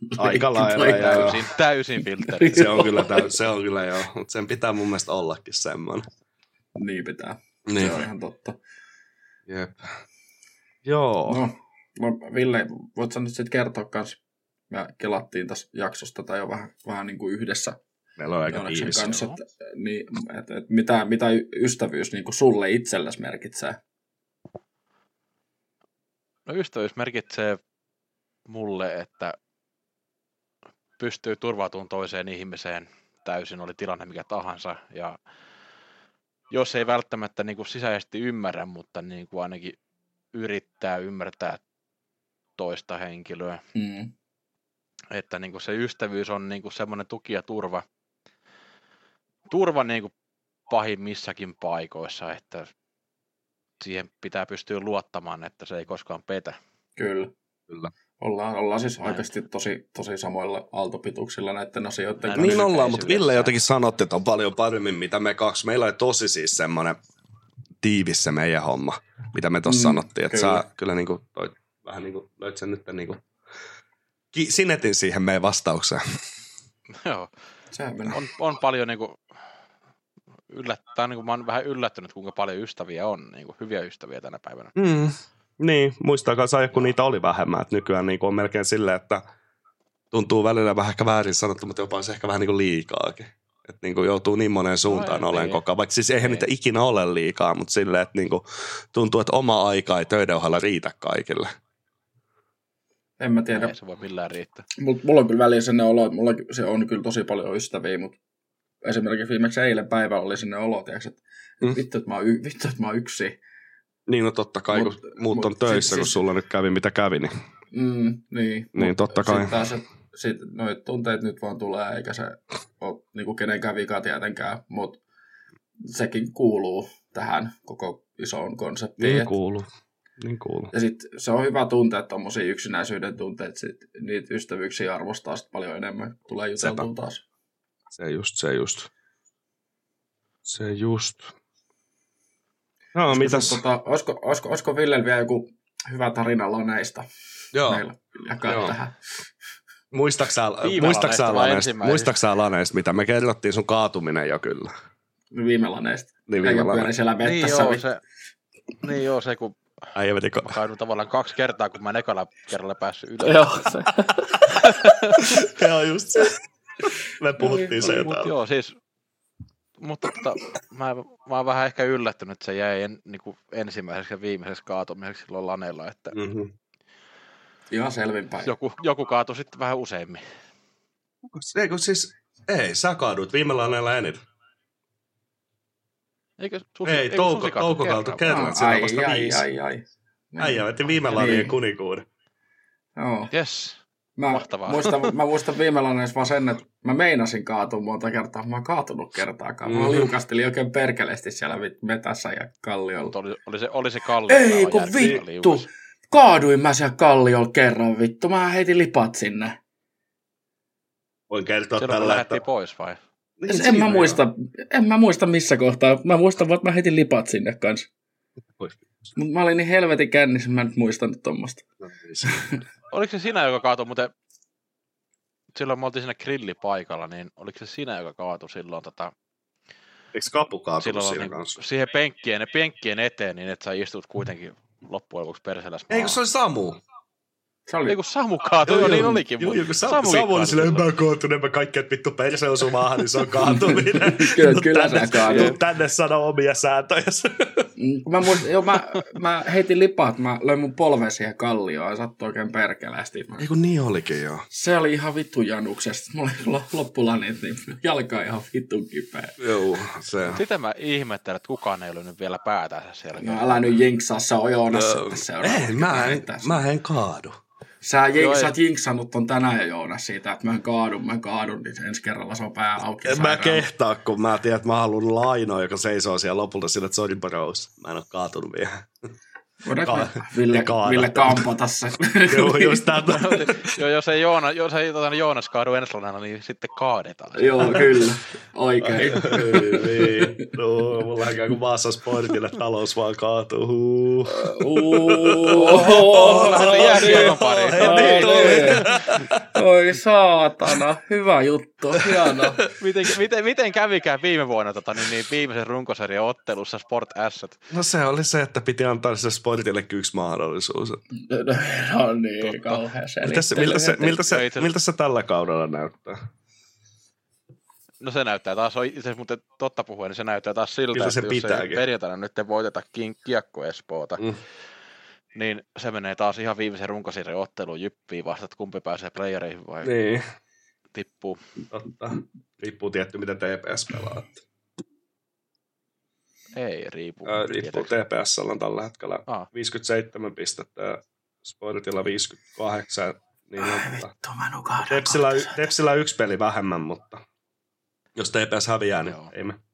Aika lailla, joo. Täysin, täysin filtteri. Se on kyllä, täy- se on kyllä joo, mutta sen pitää mun mielestä ollakin semmoinen. Niin pitää. Niin. Se on ihan totta. Jep. Joo. No, Ville, voit sä nyt sitten kertoa kans, me kelattiin tässä jaksosta tai jo vähän, vähän niin kuin yhdessä Meillä on aika Joonaksen tiivis. kanssa, että, niin, että, että mitä, mitä ystävyys niin kuin sulle itsellesi merkitsee? No ystävyys merkitsee mulle, että pystyy turvautumaan toiseen ihmiseen täysin, oli tilanne mikä tahansa. Ja jos ei välttämättä niin kuin sisäisesti ymmärrä, mutta niin kuin ainakin yrittää ymmärtää toista henkilöä. Mm. Että niin kuin se ystävyys on niin kuin semmoinen tuki ja turva, turva niin kuin pahimmissakin paikoissa, että siihen pitää pystyä luottamaan, että se ei koskaan petä. Kyllä. Kyllä. Ollaan, ollaan siis Näin. oikeasti tosi, tosi samoilla aaltopituksilla näiden asioiden Näin. kanssa. Niin ollaan, mutta Yhteisyydessä. Ville jotenkin sanotti, että on paljon paremmin, mitä me kaksi. Meillä oli tosi siis semmoinen tiivis se meidän homma, mitä me tuossa Mm, sanottiin. Että kyllä. sä kyllä niin kuin, toi, vähän niin kuin löit sen nyt niin kuin ki- sinetin siihen meidän vastaukseen. Joo. Sehän menee. On, on paljon niin kuin, yllättää, niin kuin mä oon vähän yllättynyt, kuinka paljon ystäviä on, niin kuin, hyviä ystäviä tänä päivänä. Mm. Niin, muistakaa saa, kun niitä oli vähemmän. Että nykyään niin kuin on melkein silleen, että tuntuu välillä vähän ehkä väärin sanottu, mutta jopa se ehkä vähän niin kuin liikaakin. Että niin kuin joutuu niin moneen suuntaan No, olemaan ei. koko ajan. Vaikka siis eihän Ei. niitä ikinä ole liikaa, mutta silleen, että niin kuin tuntuu, että oma aika ei töiden ohella riitä kaikille. En mä tiedä. Ei se voi millään riittää. Mul- Mulla on kyllä väliin sellainen olo, että mulla se on kyllä tosi paljon ystäviä, mutta esimerkiksi viimeksi eilen päivällä oli sellainen olo, tiiäks, että Mm. vittu, että mä oon, y- vittu, että mä oon yksin. Niin, no totta kai, Mut- kun muut mut on töissä, sit- kun siis- sulla nyt kävi mitä kävi, niin Mm, niin, Niin, mut totta kai. Sitten taas, että sit, noit tunteet nyt vaan tulee, eikä se ole niinku kenenkään vika tietenkään, mutta sekin kuuluu tähän koko isoon konseptiin. niin et- kuuluu. Niin kuuluu. Ja sitten se on hyvä tuntea tommosia yksinäisyyden tunteet, sit niitä ystävyyksiä arvostaa sit paljon enemmän, tulee juteltua Sepä. taas. Se just, se just. Se just. No, Olisiko mitäs? sun Tota, olisiko, olisiko, olisiko Villellä vielä joku hyvä tarina laneista Joo. meillä jakaa Joo. tähän? Muistaksä, Viime muistaksä laneista vai laneista, ensimmäisestä? muistaksä laneista, mitä me kerrottiin sun kaatuminen jo kyllä. Viime laneista. Niin Eikä viime pyöri laneista. siellä Niin mettässä. joo, vi- se, niin joo, se kun Äijä veti ko- mä kaadun tavallaan kaksi kertaa, kun mä en ekalla kerralla päässyt ylös. Joo, se. Joo, just se. Me puhuttiin se Mutta joo, siis, mutta tota, mä, mä oon vähän ehkä yllättynyt, että se jäi en, niin kuin ensimmäiseksi ja viimeiseksi kaatumiseksi silloin laneella, että Mm-hmm. Ihan selvinpäin. joku, joku kaatui sitten vähän useimmin. Ei, kun siis, ei, sä kaaduit viime laneella eniten. Eikö Susi, Ei, eikö touko- Susi kaatui touko kaatui kerran? kerran. Ah, siinä on ai, vasta ai, viisi. ai, ai. Äijä veti viime Niin. lanien kuninkuuden. Joo. Yes. Mä Mahtavaa. muistan, mä muistan viime laneissa vaan sen, että mä meinasin kaatua monta kertaa. Mä oon kaatunut kertaakaan. Mä Mhm. liukastelin oikein perkeleesti siellä vit- metässä ja kalliolla. Mutta oli, oli, se, oli se kallio. Ei aivan kun järkyttävän vittu! liukas. Kaaduin mä siellä kalliolla kerran vittu. Mä heitin lipat sinne. Voin kertoa Silloin kun tällä, että... lähdettiin pois vai? Niin, en, siinä mä joo. muista, en mä muista missä kohtaa. Mä muistan vaan, että mä heitin lipat sinne kanssa. Pois. Mut mä olin niin helvetin kännissä, mä en nyt muistanut tommosta. Oliko se sinä, joka kaatui muuten, silloin me oltiin siinä grillipaikalla, niin oliko se sinä, joka kaatui silloin, tota, Eikö kapu kaatunut silloin siinä niin, kanssa? siihen penkkien, penkkien eteen, niin että sä istut kuitenkin loppujen lopuksi perselässä Ei, kun se oli Samu. Se oli... Ei kun Samu kaatui, joo, niin olikin. Joo, joo, kun Samu, Samukin Samu oli kaatui silleen, silloin. mä kaatunut, mä kaikki, että vittu perse osuu maahan, niin se on kaatuminen. Kyllä, Tuu kyllä tänne- sä kaadut. tuu tänne sano omia sääntöjä. Mm, kun Mä, muistan, joo, mä, mä heitin lipat, mä löin mun polven siihen kallioon ja sattui oikein perkeleesti. Ei kun niin olikin joo. Se oli ihan vittu januksesta. Mulla oli lo- loppulanit, niin jalka ihan vittun kipeä. Joo, se on. Sitä mä ihmettelen, että kukaan ei ole nyt vielä päätänsä siellä. No älä nyt jinksaa, se on Joonas Joo. sitten seuraava. Ei, mä en, mä en kaadu. Sä, jink, Joo, sä ei. oot jinksannut ton tänään jo Joonas siitä, että mä en kaadu, mä en kaadu, niin ensi kerralla se on pää auki. En mä sairaala. kehtaa, kun mä tiedän, että mä haluan lainoa, joka seisoo siellä lopulta sillä, että sorry bros. Mä en oo kaatunut vielä. Voidaanko me Ka- Ville, ja kaada. Ville kampata se? Joo, just tätä. Joo, jos ei, Joona, jos ei tota, Joonas kaadu ensi laneella, niin sitten kaadetaan. Joo, kyllä. Oikein. Niin, no, mulla on kuin Vaasa Sportille talous vaan kaatuu. Huu. Uuuu. Se oli jääkiekon pari. Heti tuli. Oi saatana, hyvä juttu, hieno. Miten, miten, miten kävikään viime vuonna tota, niin, niin viimeisen runkosarjan ottelussa Sport Asset? No se oli se, että piti antaa se Sportillekin yksi mahdollisuus. No niin, kauhean miltä se, miltä, se, miltä, se, miltä se tällä kaudella näyttää? No se näyttää taas, se, mutta totta puhuen, niin se näyttää taas siltä, miltä se että jos pitääkin. ei perjantaina nyt voiteta Kiekko Espoota, mm. niin se menee taas ihan viimeisen runkosarjan otteluun jyppiin vasta, että kumpi pääsee playereihin vai niin. tippuu. Totta. Riippuu tietty, miten T P S pelaa. Ei riipu. Ää, riippuu. T P S on tällä hetkellä ah. viisikymmentäseitsemän pistettä, Sportilla viisikymmentäkahdeksan. Niin ai vittu, mä nukahdan. Tepsillä, Tepsillä yksi peli vähemmän, mutta jos T P S häviää, niin joo. Ei me.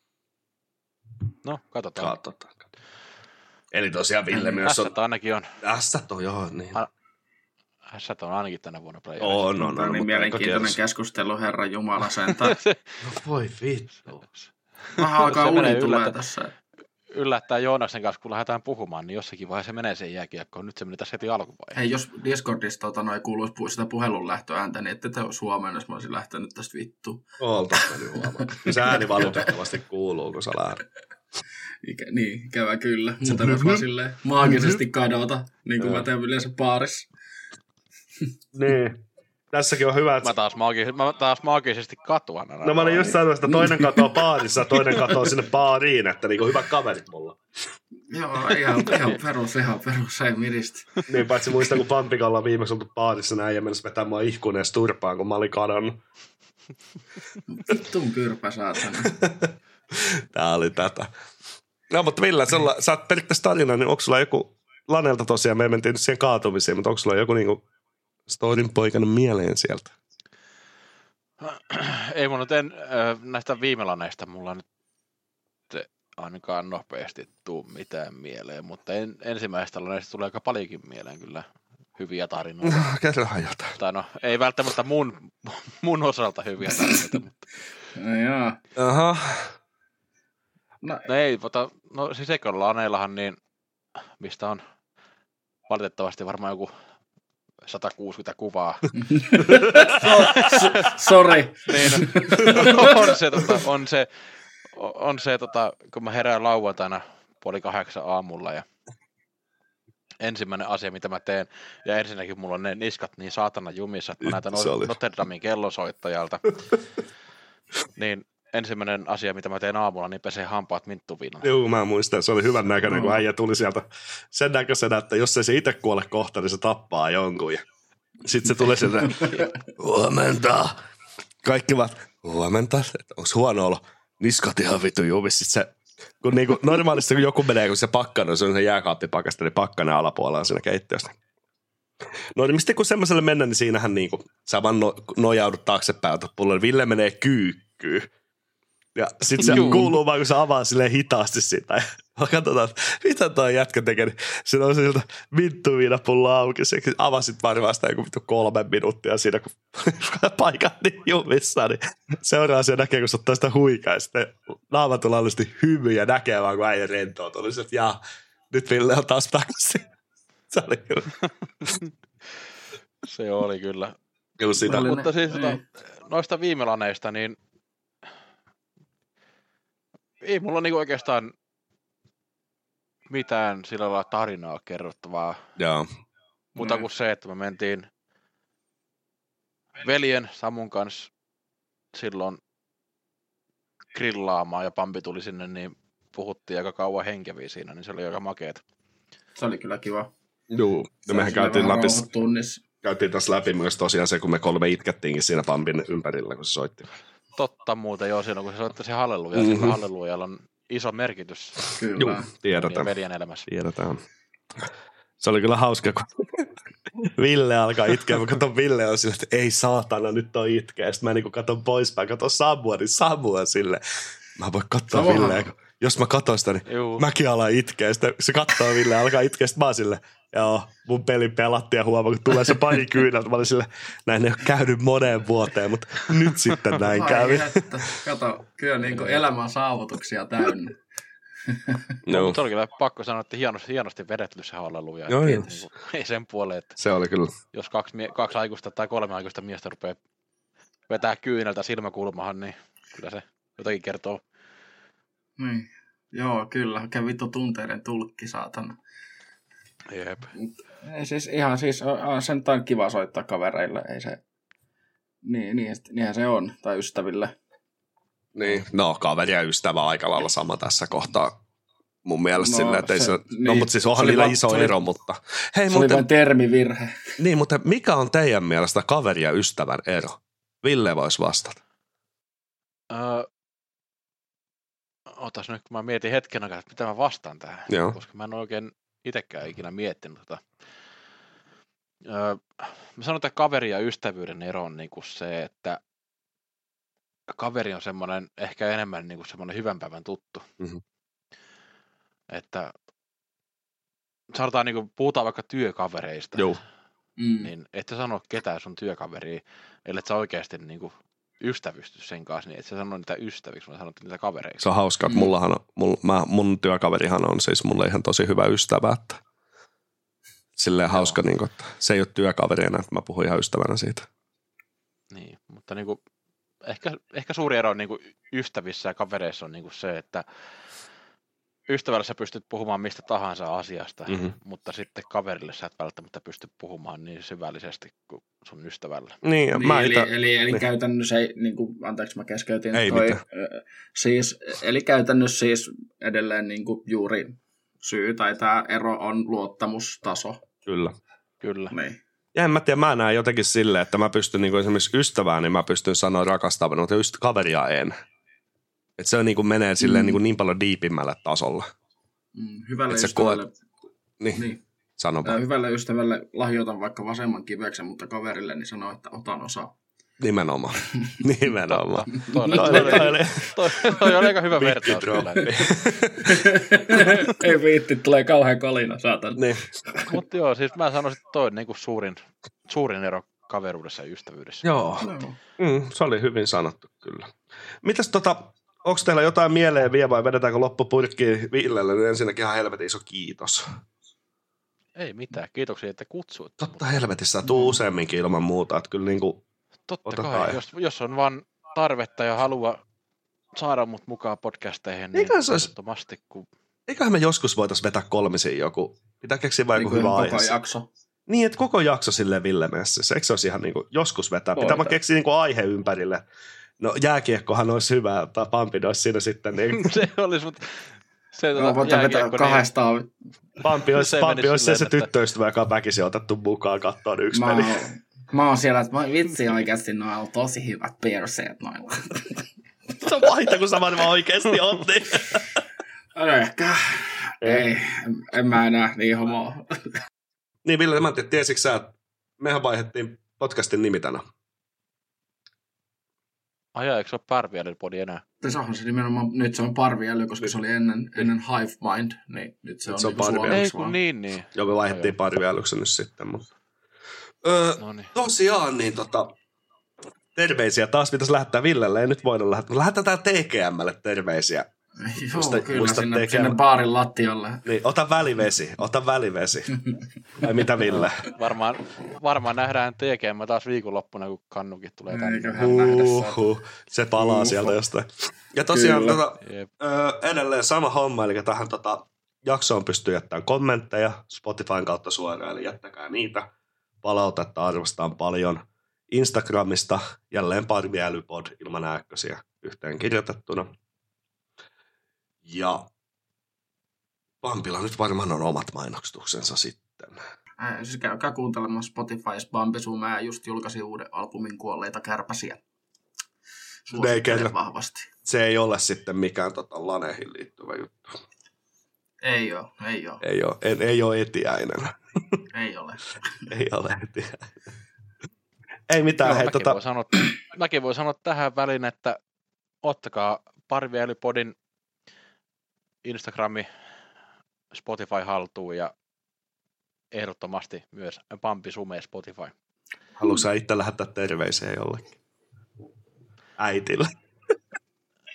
No, katsotaan. Katsotaan. Eli tosiaan Ville myös on... Ässät ainakin on. Ässät on, joo, niin. A... Ässät on ainakin tänä vuonna playerit. On, on, on. on niin mielenkiintoinen keskustelu, Herran Jumala sentään. No voi vittu. Vähän aikaa uni tulee tässä. Yllättää Joonaksen kanssa, kun lähdetään puhumaan, niin jossakin vaiheessa menee sen jääkiekkoon. Nyt se meni tässä heti alkuvaiheessa. Hei, jos Discordista tota, noi kuuluisi sitä puhelun lähtöääntä, niin ette te olisi huomenna, jos mä olisin lähtenyt tästä vittuun. Oltaisi mennyt huomaan. Se ääni valitettavasti kuuluu, kun sä lähdet. Ikä, niin, ikävä kyllä. Mutta myös vaan silleen maagisesti kadota, niin kuin mä teen yleensä baarissa. Niin. Tässäkin on hyvä, että... Mä taas, maagisesti, mä taas maagisesti katuan. No mä olin just sanonut, että toinen katoo baarissa, toinen katoo sinne baariin, että niinku hyvät kaverit mulla. Joo, ihan, ihan perus, ihan perus, ei miristä. Niin, paitsi muistan, kun Pampikalla on viimeksi oltu baarissa näin ja mennessä vetää mua ihkuneessa turpaan, kun mä olin kadonnut. Vittun kyrpä, saatana. Tää oli tätä. No, mutta Ville, sulla, sä oot perittäisi tarina, niin onko sulla joku... Lanelta tosiaan, me mentiin nyt siihen kaatumiseen, mutta onko sulla joku niinku... Storin poikana mieleen sieltä? Ei mun nyt en, näistä viimelaneista mulla nyt ainakaan nopeasti tuu mitään mieleen, mutta en, ensimmäistä laneista tulee aika paljonkin mieleen kyllä hyviä tarinoita. Kerrohan jotain. Tai no, ei välttämättä mun, mun osalta hyviä tarinoita, mutta... No joo. Aha. No, no ei, mutta no siis eikö laneillahan niin, mistä on valitettavasti varmaan joku sata kuusikymmentä kuvaa. Sori. Niin, on se, tota, on se, on se tota, kun mä herään lauantaina puoli kahdeksan aamulla ja ensimmäinen asia, mitä mä teen, ja ensinnäkin mulla on ne niskat niin saatana jumissa, että mä näytän Notre Damen kellosoittajalta, niin ensimmäinen asia, mitä mä teen aamulla, niin pesee hampaat minttuviinalla. Joo, mä muistan. Se oli hyvän näköinen, kun äijä tuli sieltä sen näköisenä, että jos ei se itse kuole kohta, niin se tappaa jonkun. Ja sitten se tuli sieltä, huomenta. Kaikki vaan, huomenta, että onko huono olo? Niskat ihan vitu juvis. Sitten se, kun niinku, normaalisti kun joku menee, kun se pakkana, se on se jääkaappipakasta, niin pakkanen alapuolella siinä keittiössä. No niin mistä kun semmoiselle mennä, niin siinähän niinku, sä vaan no, nojaudut taaksepäin, että pullolle Ville menee kyykkyyn. Ja sit se Juu. kuuluu vaan, kun se avaa silleen hitaasti sitä. Ja katsotaan, että mitä toi jätkä tekee. Niin se on siltä minttuviinapullo auki. Se avasit varmaan sitä joku vittu kolme minuuttia siinä, kun paikat niin jumissa. Niin seuraa se näkee, kun se ottaa sitä huikaa. Ja sitten naamat on laillisesti hymy ja näkee vaan, kun äijä rentoa. Tuli se, että jaa, nyt Ville on taas takaisin. Se oli kyllä. Se oli kyllä. Kyllä sitä. Mutta siis tota, noista viimelaneista, niin ei mulla niinku oikeastaan mitään sillä lailla tarinaa kerrottavaa. Joo. Mutta kuin se, että me mentiin veljen Samun kanssa silloin grillaamaan ja Pampi tuli sinne, niin puhuttiin aika kauan henkeviä siinä, niin se oli aika makeeta. Se oli kyllä kiva. Joo, ja mehän käytiin läpi, käytiin tässä läpi myös tosiaan se, kun me kolme itkettiinkin siinä Pampin ympärillä, kun se soitti. Totta muuten, joo, siinä kun se soitti se halleluja, mm-hmm. sillä hallelujalla on iso merkitys. Kyllä. Joo, tiedetään. Veljen elämässä. Tiedetään. Se oli kyllä hauska, kun Ville alkaa itkeä. Mä katson Ville on sille, että ei saatana, nyt on itkeä. Sitten mä niin katson poispäin, katson Samua, niin Samua sille. Mä voin katsoa Villeä, kun jos mä katson sitä, niin Juu. mäkin alan itkeä. Sitten se katsoo Ville ja alkaa itkeä. Sitten mä oon sille, joo, mun pelin pelattiin ja huomaa, kun tulee se pari kyynältä. Mä olin sille, näin ei ole käynyt moneen vuoteen, mutta nyt sitten näin kävi. Kato, kyllä niin kuin elämän saavutuksia täynnä. No, mutta se oli kyllä pakko sanoa, että hienosti, hienosti vedetty se hallelu. Ja Joo, niin, joo. niin, ei sen puoleen, että Se oli kyllä. jos kaksi, mie- kaksi aikuista tai kolme aikuista miestä rupeaa vetää kyyneltä silmäkulmahan, niin kyllä se jotakin kertoo. Niin. Joo, kyllä. Kävi vittu tunteiden tulkki, saatana. Jep. Ei siis ihan siis, on sen on kiva soittaa kavereille, ei se, niin, niin, niinhän se on, tai ystäville. Niin. No, kaveri ja ystävä aika lailla sama tässä kohtaa. Mun mielestä No, silleen, että ei se- se, niin. no mutta siis onhan Se oli niillä vaan- iso se oli- ero, mutta hei, Se oli mutta, vain termivirhe. niin, mutta mikä on teidän mielestä kaveri ja ystävän ero? Ville voisi vastata. Öö, otas nyt, kun mä mietin hetken aikaa, että mitä mä vastaan tähän, Joo. koska mä en oikein itsekään ikinä miettinyt tota. Öö, mä sanon, että kaveri ja ystävyyden ero on niinku se, että kaveri on semmoinen ehkä enemmän niinku semmoinen hyvän päivän tuttu. Mhm. Että sanotaan, niinku, puhutaan vaikka työkavereista, Joo. Mm. niin et sä sano ketään sun työkaveria, ellei sä oikeasti niinku ystävysty sen kanssa, niin et sä sano niitä ystäviksi, vaan sanot niitä kavereiksi. Se on hauska, että Mm. mullahan on, mulla, mä, mun työkaverihan on siis mulle ihan tosi hyvä ystävä, että silleen Joo. hauska, niin kuin, että se ei ole työkaverina, että mä puhun ihan ystävänä siitä. Niin, mutta niinku, ehkä, ehkä suuri ero niinku ystävissä ja kavereissa on niinku se, että ystävällä sä pystyt puhumaan mistä tahansa asiasta, Mhm. mutta sitten kaverille sä et välttämättä pysty puhumaan niin syvällisesti kuin sun ystävällä. Niin, ja Niin, mä eli, itä, eli, eli niin. käytännössä ei, niin kuin, anteeksi mä keskeytin, Ei toi, mitään. ö, siis, eli käytännössä siis edelleen niin kuin juuri syy tai tämä ero on luottamustaso. kyllä. Kyllä. Niin. Ja en mä tiedä, mä näen jotenkin silleen, että mä pystyn niin kuin esimerkiksi ystävää, niin mä pystyn sanoa rakastavana, mutta just kaveria en. Että se on niin kuin menee silleen Mm. niin, kuin niin paljon diipimmälle tasolla. Mm, hyvälle Et sä ystävälle, Niin, niin, sano ä, vaan. hyvälle ystävälle lahjoitan vaikka vasemman kiveksen, mutta kaverille niin sanoo, että otan osaa. Nimenomaan. Nimenomaan. Toi, oli- Toi, toi, toi, oli- toi, toi on aika hyvä vertaus kyllä. Ei viitti, tulee kauhean kolina, saatan. niin. Mutta joo, siis mä sanoisin, että toi on niinku suurin, suurin ero kaveruudessa ja ystävyydessä. Joo. No. Mm, se oli hyvin sanottu, kyllä. Mitäs tota, onko teillä jotain mieleen vielä vai vedetäänkö loppupurkkiin Villelle? Nyt ensinnäkin ihan helvetin iso kiitos. Ei mitään, kiitoksia, että kutsuitte. Totta helvetissä, tuu useamminkin ilman muuta, että kyllä niinku, Totta Ota kai, kai. jos, jos on vaan tarvetta ja halua saada mut mukaan podcasteihin, niin Eiköhän se olisi- ehdottomasti, kun eiköhän me joskus voitaisiin vetää kolmisiin joku, pitää keksiä vaan joku Niin kuin hyvä koko aihe. jakso. Niin, että koko jakso silleen Ville messissä. Eikö se olisi ihan niinku joskus vetää? Pitää Voidaan. vaan keksiä niinku aihe ympärille. No jääkiekkohan olisi hyvä, tai Pampi olisi siinä sitten. Niin, se olisi, mutta se No, tota, voidaan vetää jääkiekko, kahdestaan. Pampi olisi Se se, Pampi menisi olisi se, se silleen, että- tyttöystävä, joka on väkisin otettu mukaan katsomaan yksi Mä peli. oon, mä oon siellä, että mä, vitsi oikeasti noilla on tosi hyvät perseet noilla. Se on vaihta, kun sä varmaan oikeasti on. Niin. Ehkä. Ei, en, en mä enää niin homoa. Niin Ville, mä en tiedä, tiesitkö sä, että mehän vaihdettiin podcastin nimi tänään. Ai eikö se ole Pärviälypodi enää? Se onhan se nimenomaan, nyt se on parviäly, koska se oli ennen, ennen Hive Mind, niin nyt se Nyt on, se on niinku parviäly. Ei suomeksi kun vaan. niin, niin. Joo, me vaihdettiin pari nyt sitten. Mutta. Öö, No niin. tosiaan, niin tota, terveisiä taas pitäisi lähettää Villelle. Ei nyt voida lähettää. Lähetetään T G M:lle terveisiä. Joo, Muista- kyllä muista sinne, tekemään. sinne baarin lattialle. Niin, ota välivesi, ota välivesi. Vai mitä Ville? Varmaan, varmaan nähdään T G M taas viikonloppuna, kun Kannukin tulee tänne. Eiköhän nähdä se. Uhuh, se palaa Uhuh. sieltä jostain. Ja tosiaan Kyllä. tota, Jep. ö, edelleen sama homma, eli tähän tota, jaksoon pystyy jättämään kommentteja Spotifyn kautta suoraan, eli jättäkää niitä. Palautetta arvostaan paljon. Instagramista jälleen Parviälypod ilman ääkkösiä yhteen kirjoitettuna. Ja Pampilla nyt varmaan on omat mainostuksensa sitten. Ää, siis käykää kuuntelemaan Spotifyssa Bambisu. Mä just julkaisin uuden albumin Kuolleita kärpäsiä. Ne ei Suosittelen kerro. vahvasti. Se ei ole sitten mikään tota, laneihin liittyvä juttu. Ei oo, ei oo, Ei ole, en, ei ole etiäinen. ei ole. ei ole etiäinen. Ei mitään. Joo, hei, mäkin, tota, voi sanoa, mäkin voi sanoa tähän väliin, että ottakaa Parviälypodin Instagrami, Spotify haltuun ja ehdottomasti myös Pampi Sume Spotify. haluatko sä itse lähettää terveisiä jollekin? Äitille.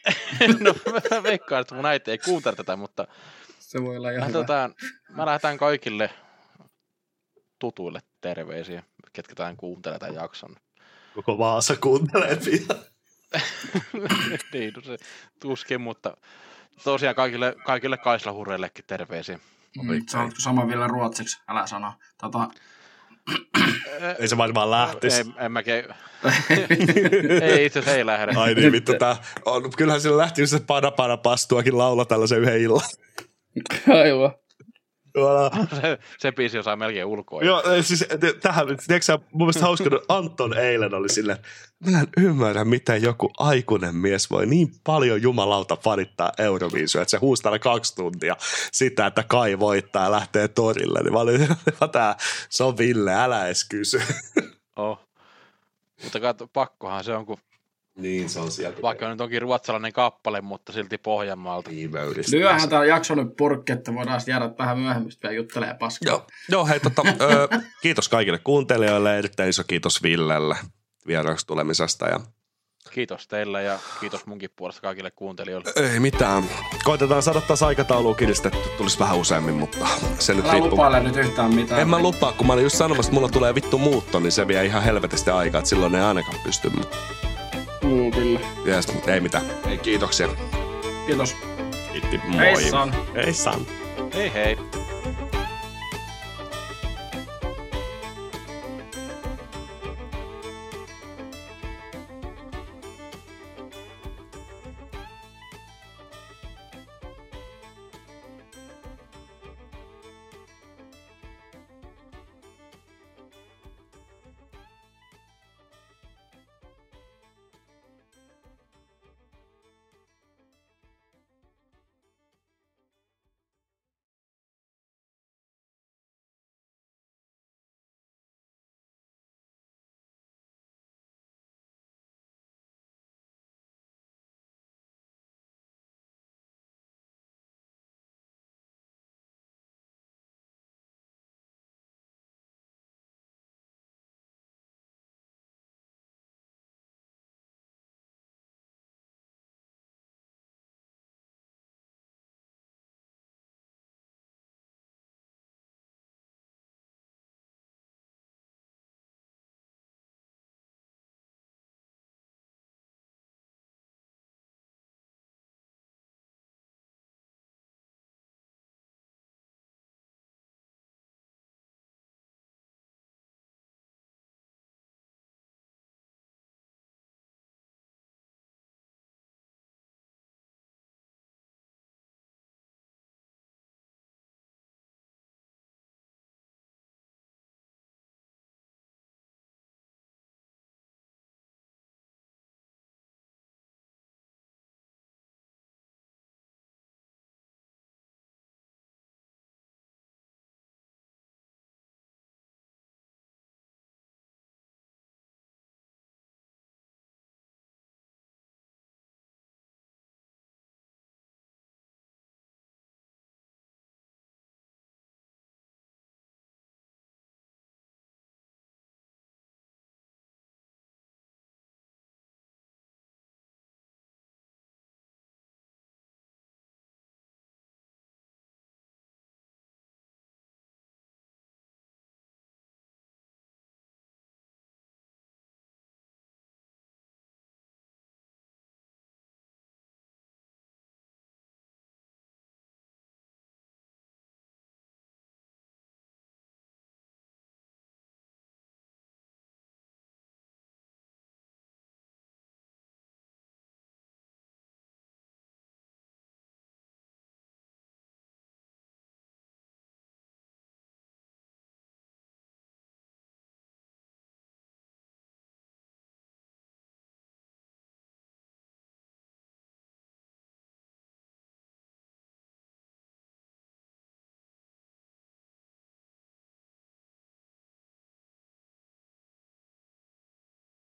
No mä veikkaan, että mun äiti ei kuuntele tätä, mutta Se voi olla ihan lähdetään, mä lähetän kaikille tutuille terveisiä, ketkä tämän kuuntelee tämän jakson. Koko Vaasa kuuntelee vielä. Niin, no se tuskin, mutta tosiaan kaikille, kaikille kaislahurreillekin terveisiä. Mm, sanotko sama vielä ruotsiksi? Älä sano. Tota... Ei se varmaan lähtisi. Ei, en mäkin. Ei itse asiassa ei lähde. Ai niin, vittu tää on. Kyllähän sillä lähti, kun se Pada Pada Pastuakin laula tällaisen yhden illan. Aivan. se, se biisi osaa melkein ulkoa. Joo, siis tähän, tiedätkö sä, mun mielestä hauska, että Anton eilen oli silleen, mä en ymmärrä, miten joku aikuinen mies voi niin paljon jumalauta fanittaa Euroviisua, että se huustaa kaksi tuntia sitä, että Kai voittaa ja lähtee torille. Niin mä olin, tää, se on Ville, älä edes kysy. Oh. Mutta katso, pakkohan se on, kun niin, se on sieltä. vaikka nyt onkin ruotsalainen kappale, mutta silti Pohjanmaalta. Niin, lyöhän tää jakso nyt purkki, että voidaan jäädä vähän myöhemmin vielä juttelee paskaa. Joo, Joo hei, tota, ö, kiitos kaikille kuuntelijoille, erittäin iso kiitos Villelle vieraaksi tulemisesta. Ja... Kiitos teille ja kiitos munkin puolesta kaikille kuuntelijoille. Ei mitään. Koitetaan saada taas aikataulua kiristetty, tulisi vähän useammin, mutta se nyt Älä riippuu. lupaile nyt yhtään mitään. En mä lupaa, kun mä olin just sanomassa, että mulla tulee vittu muutto, niin se vie ihan helvetisti aikaa, että silloin ei ainakaan pysty. Mm, kyllä. Jees, ei mitään. Ei, kiitoksia. Kiitos. Kiitti, moi. Hei San. Hei San. Hei hei.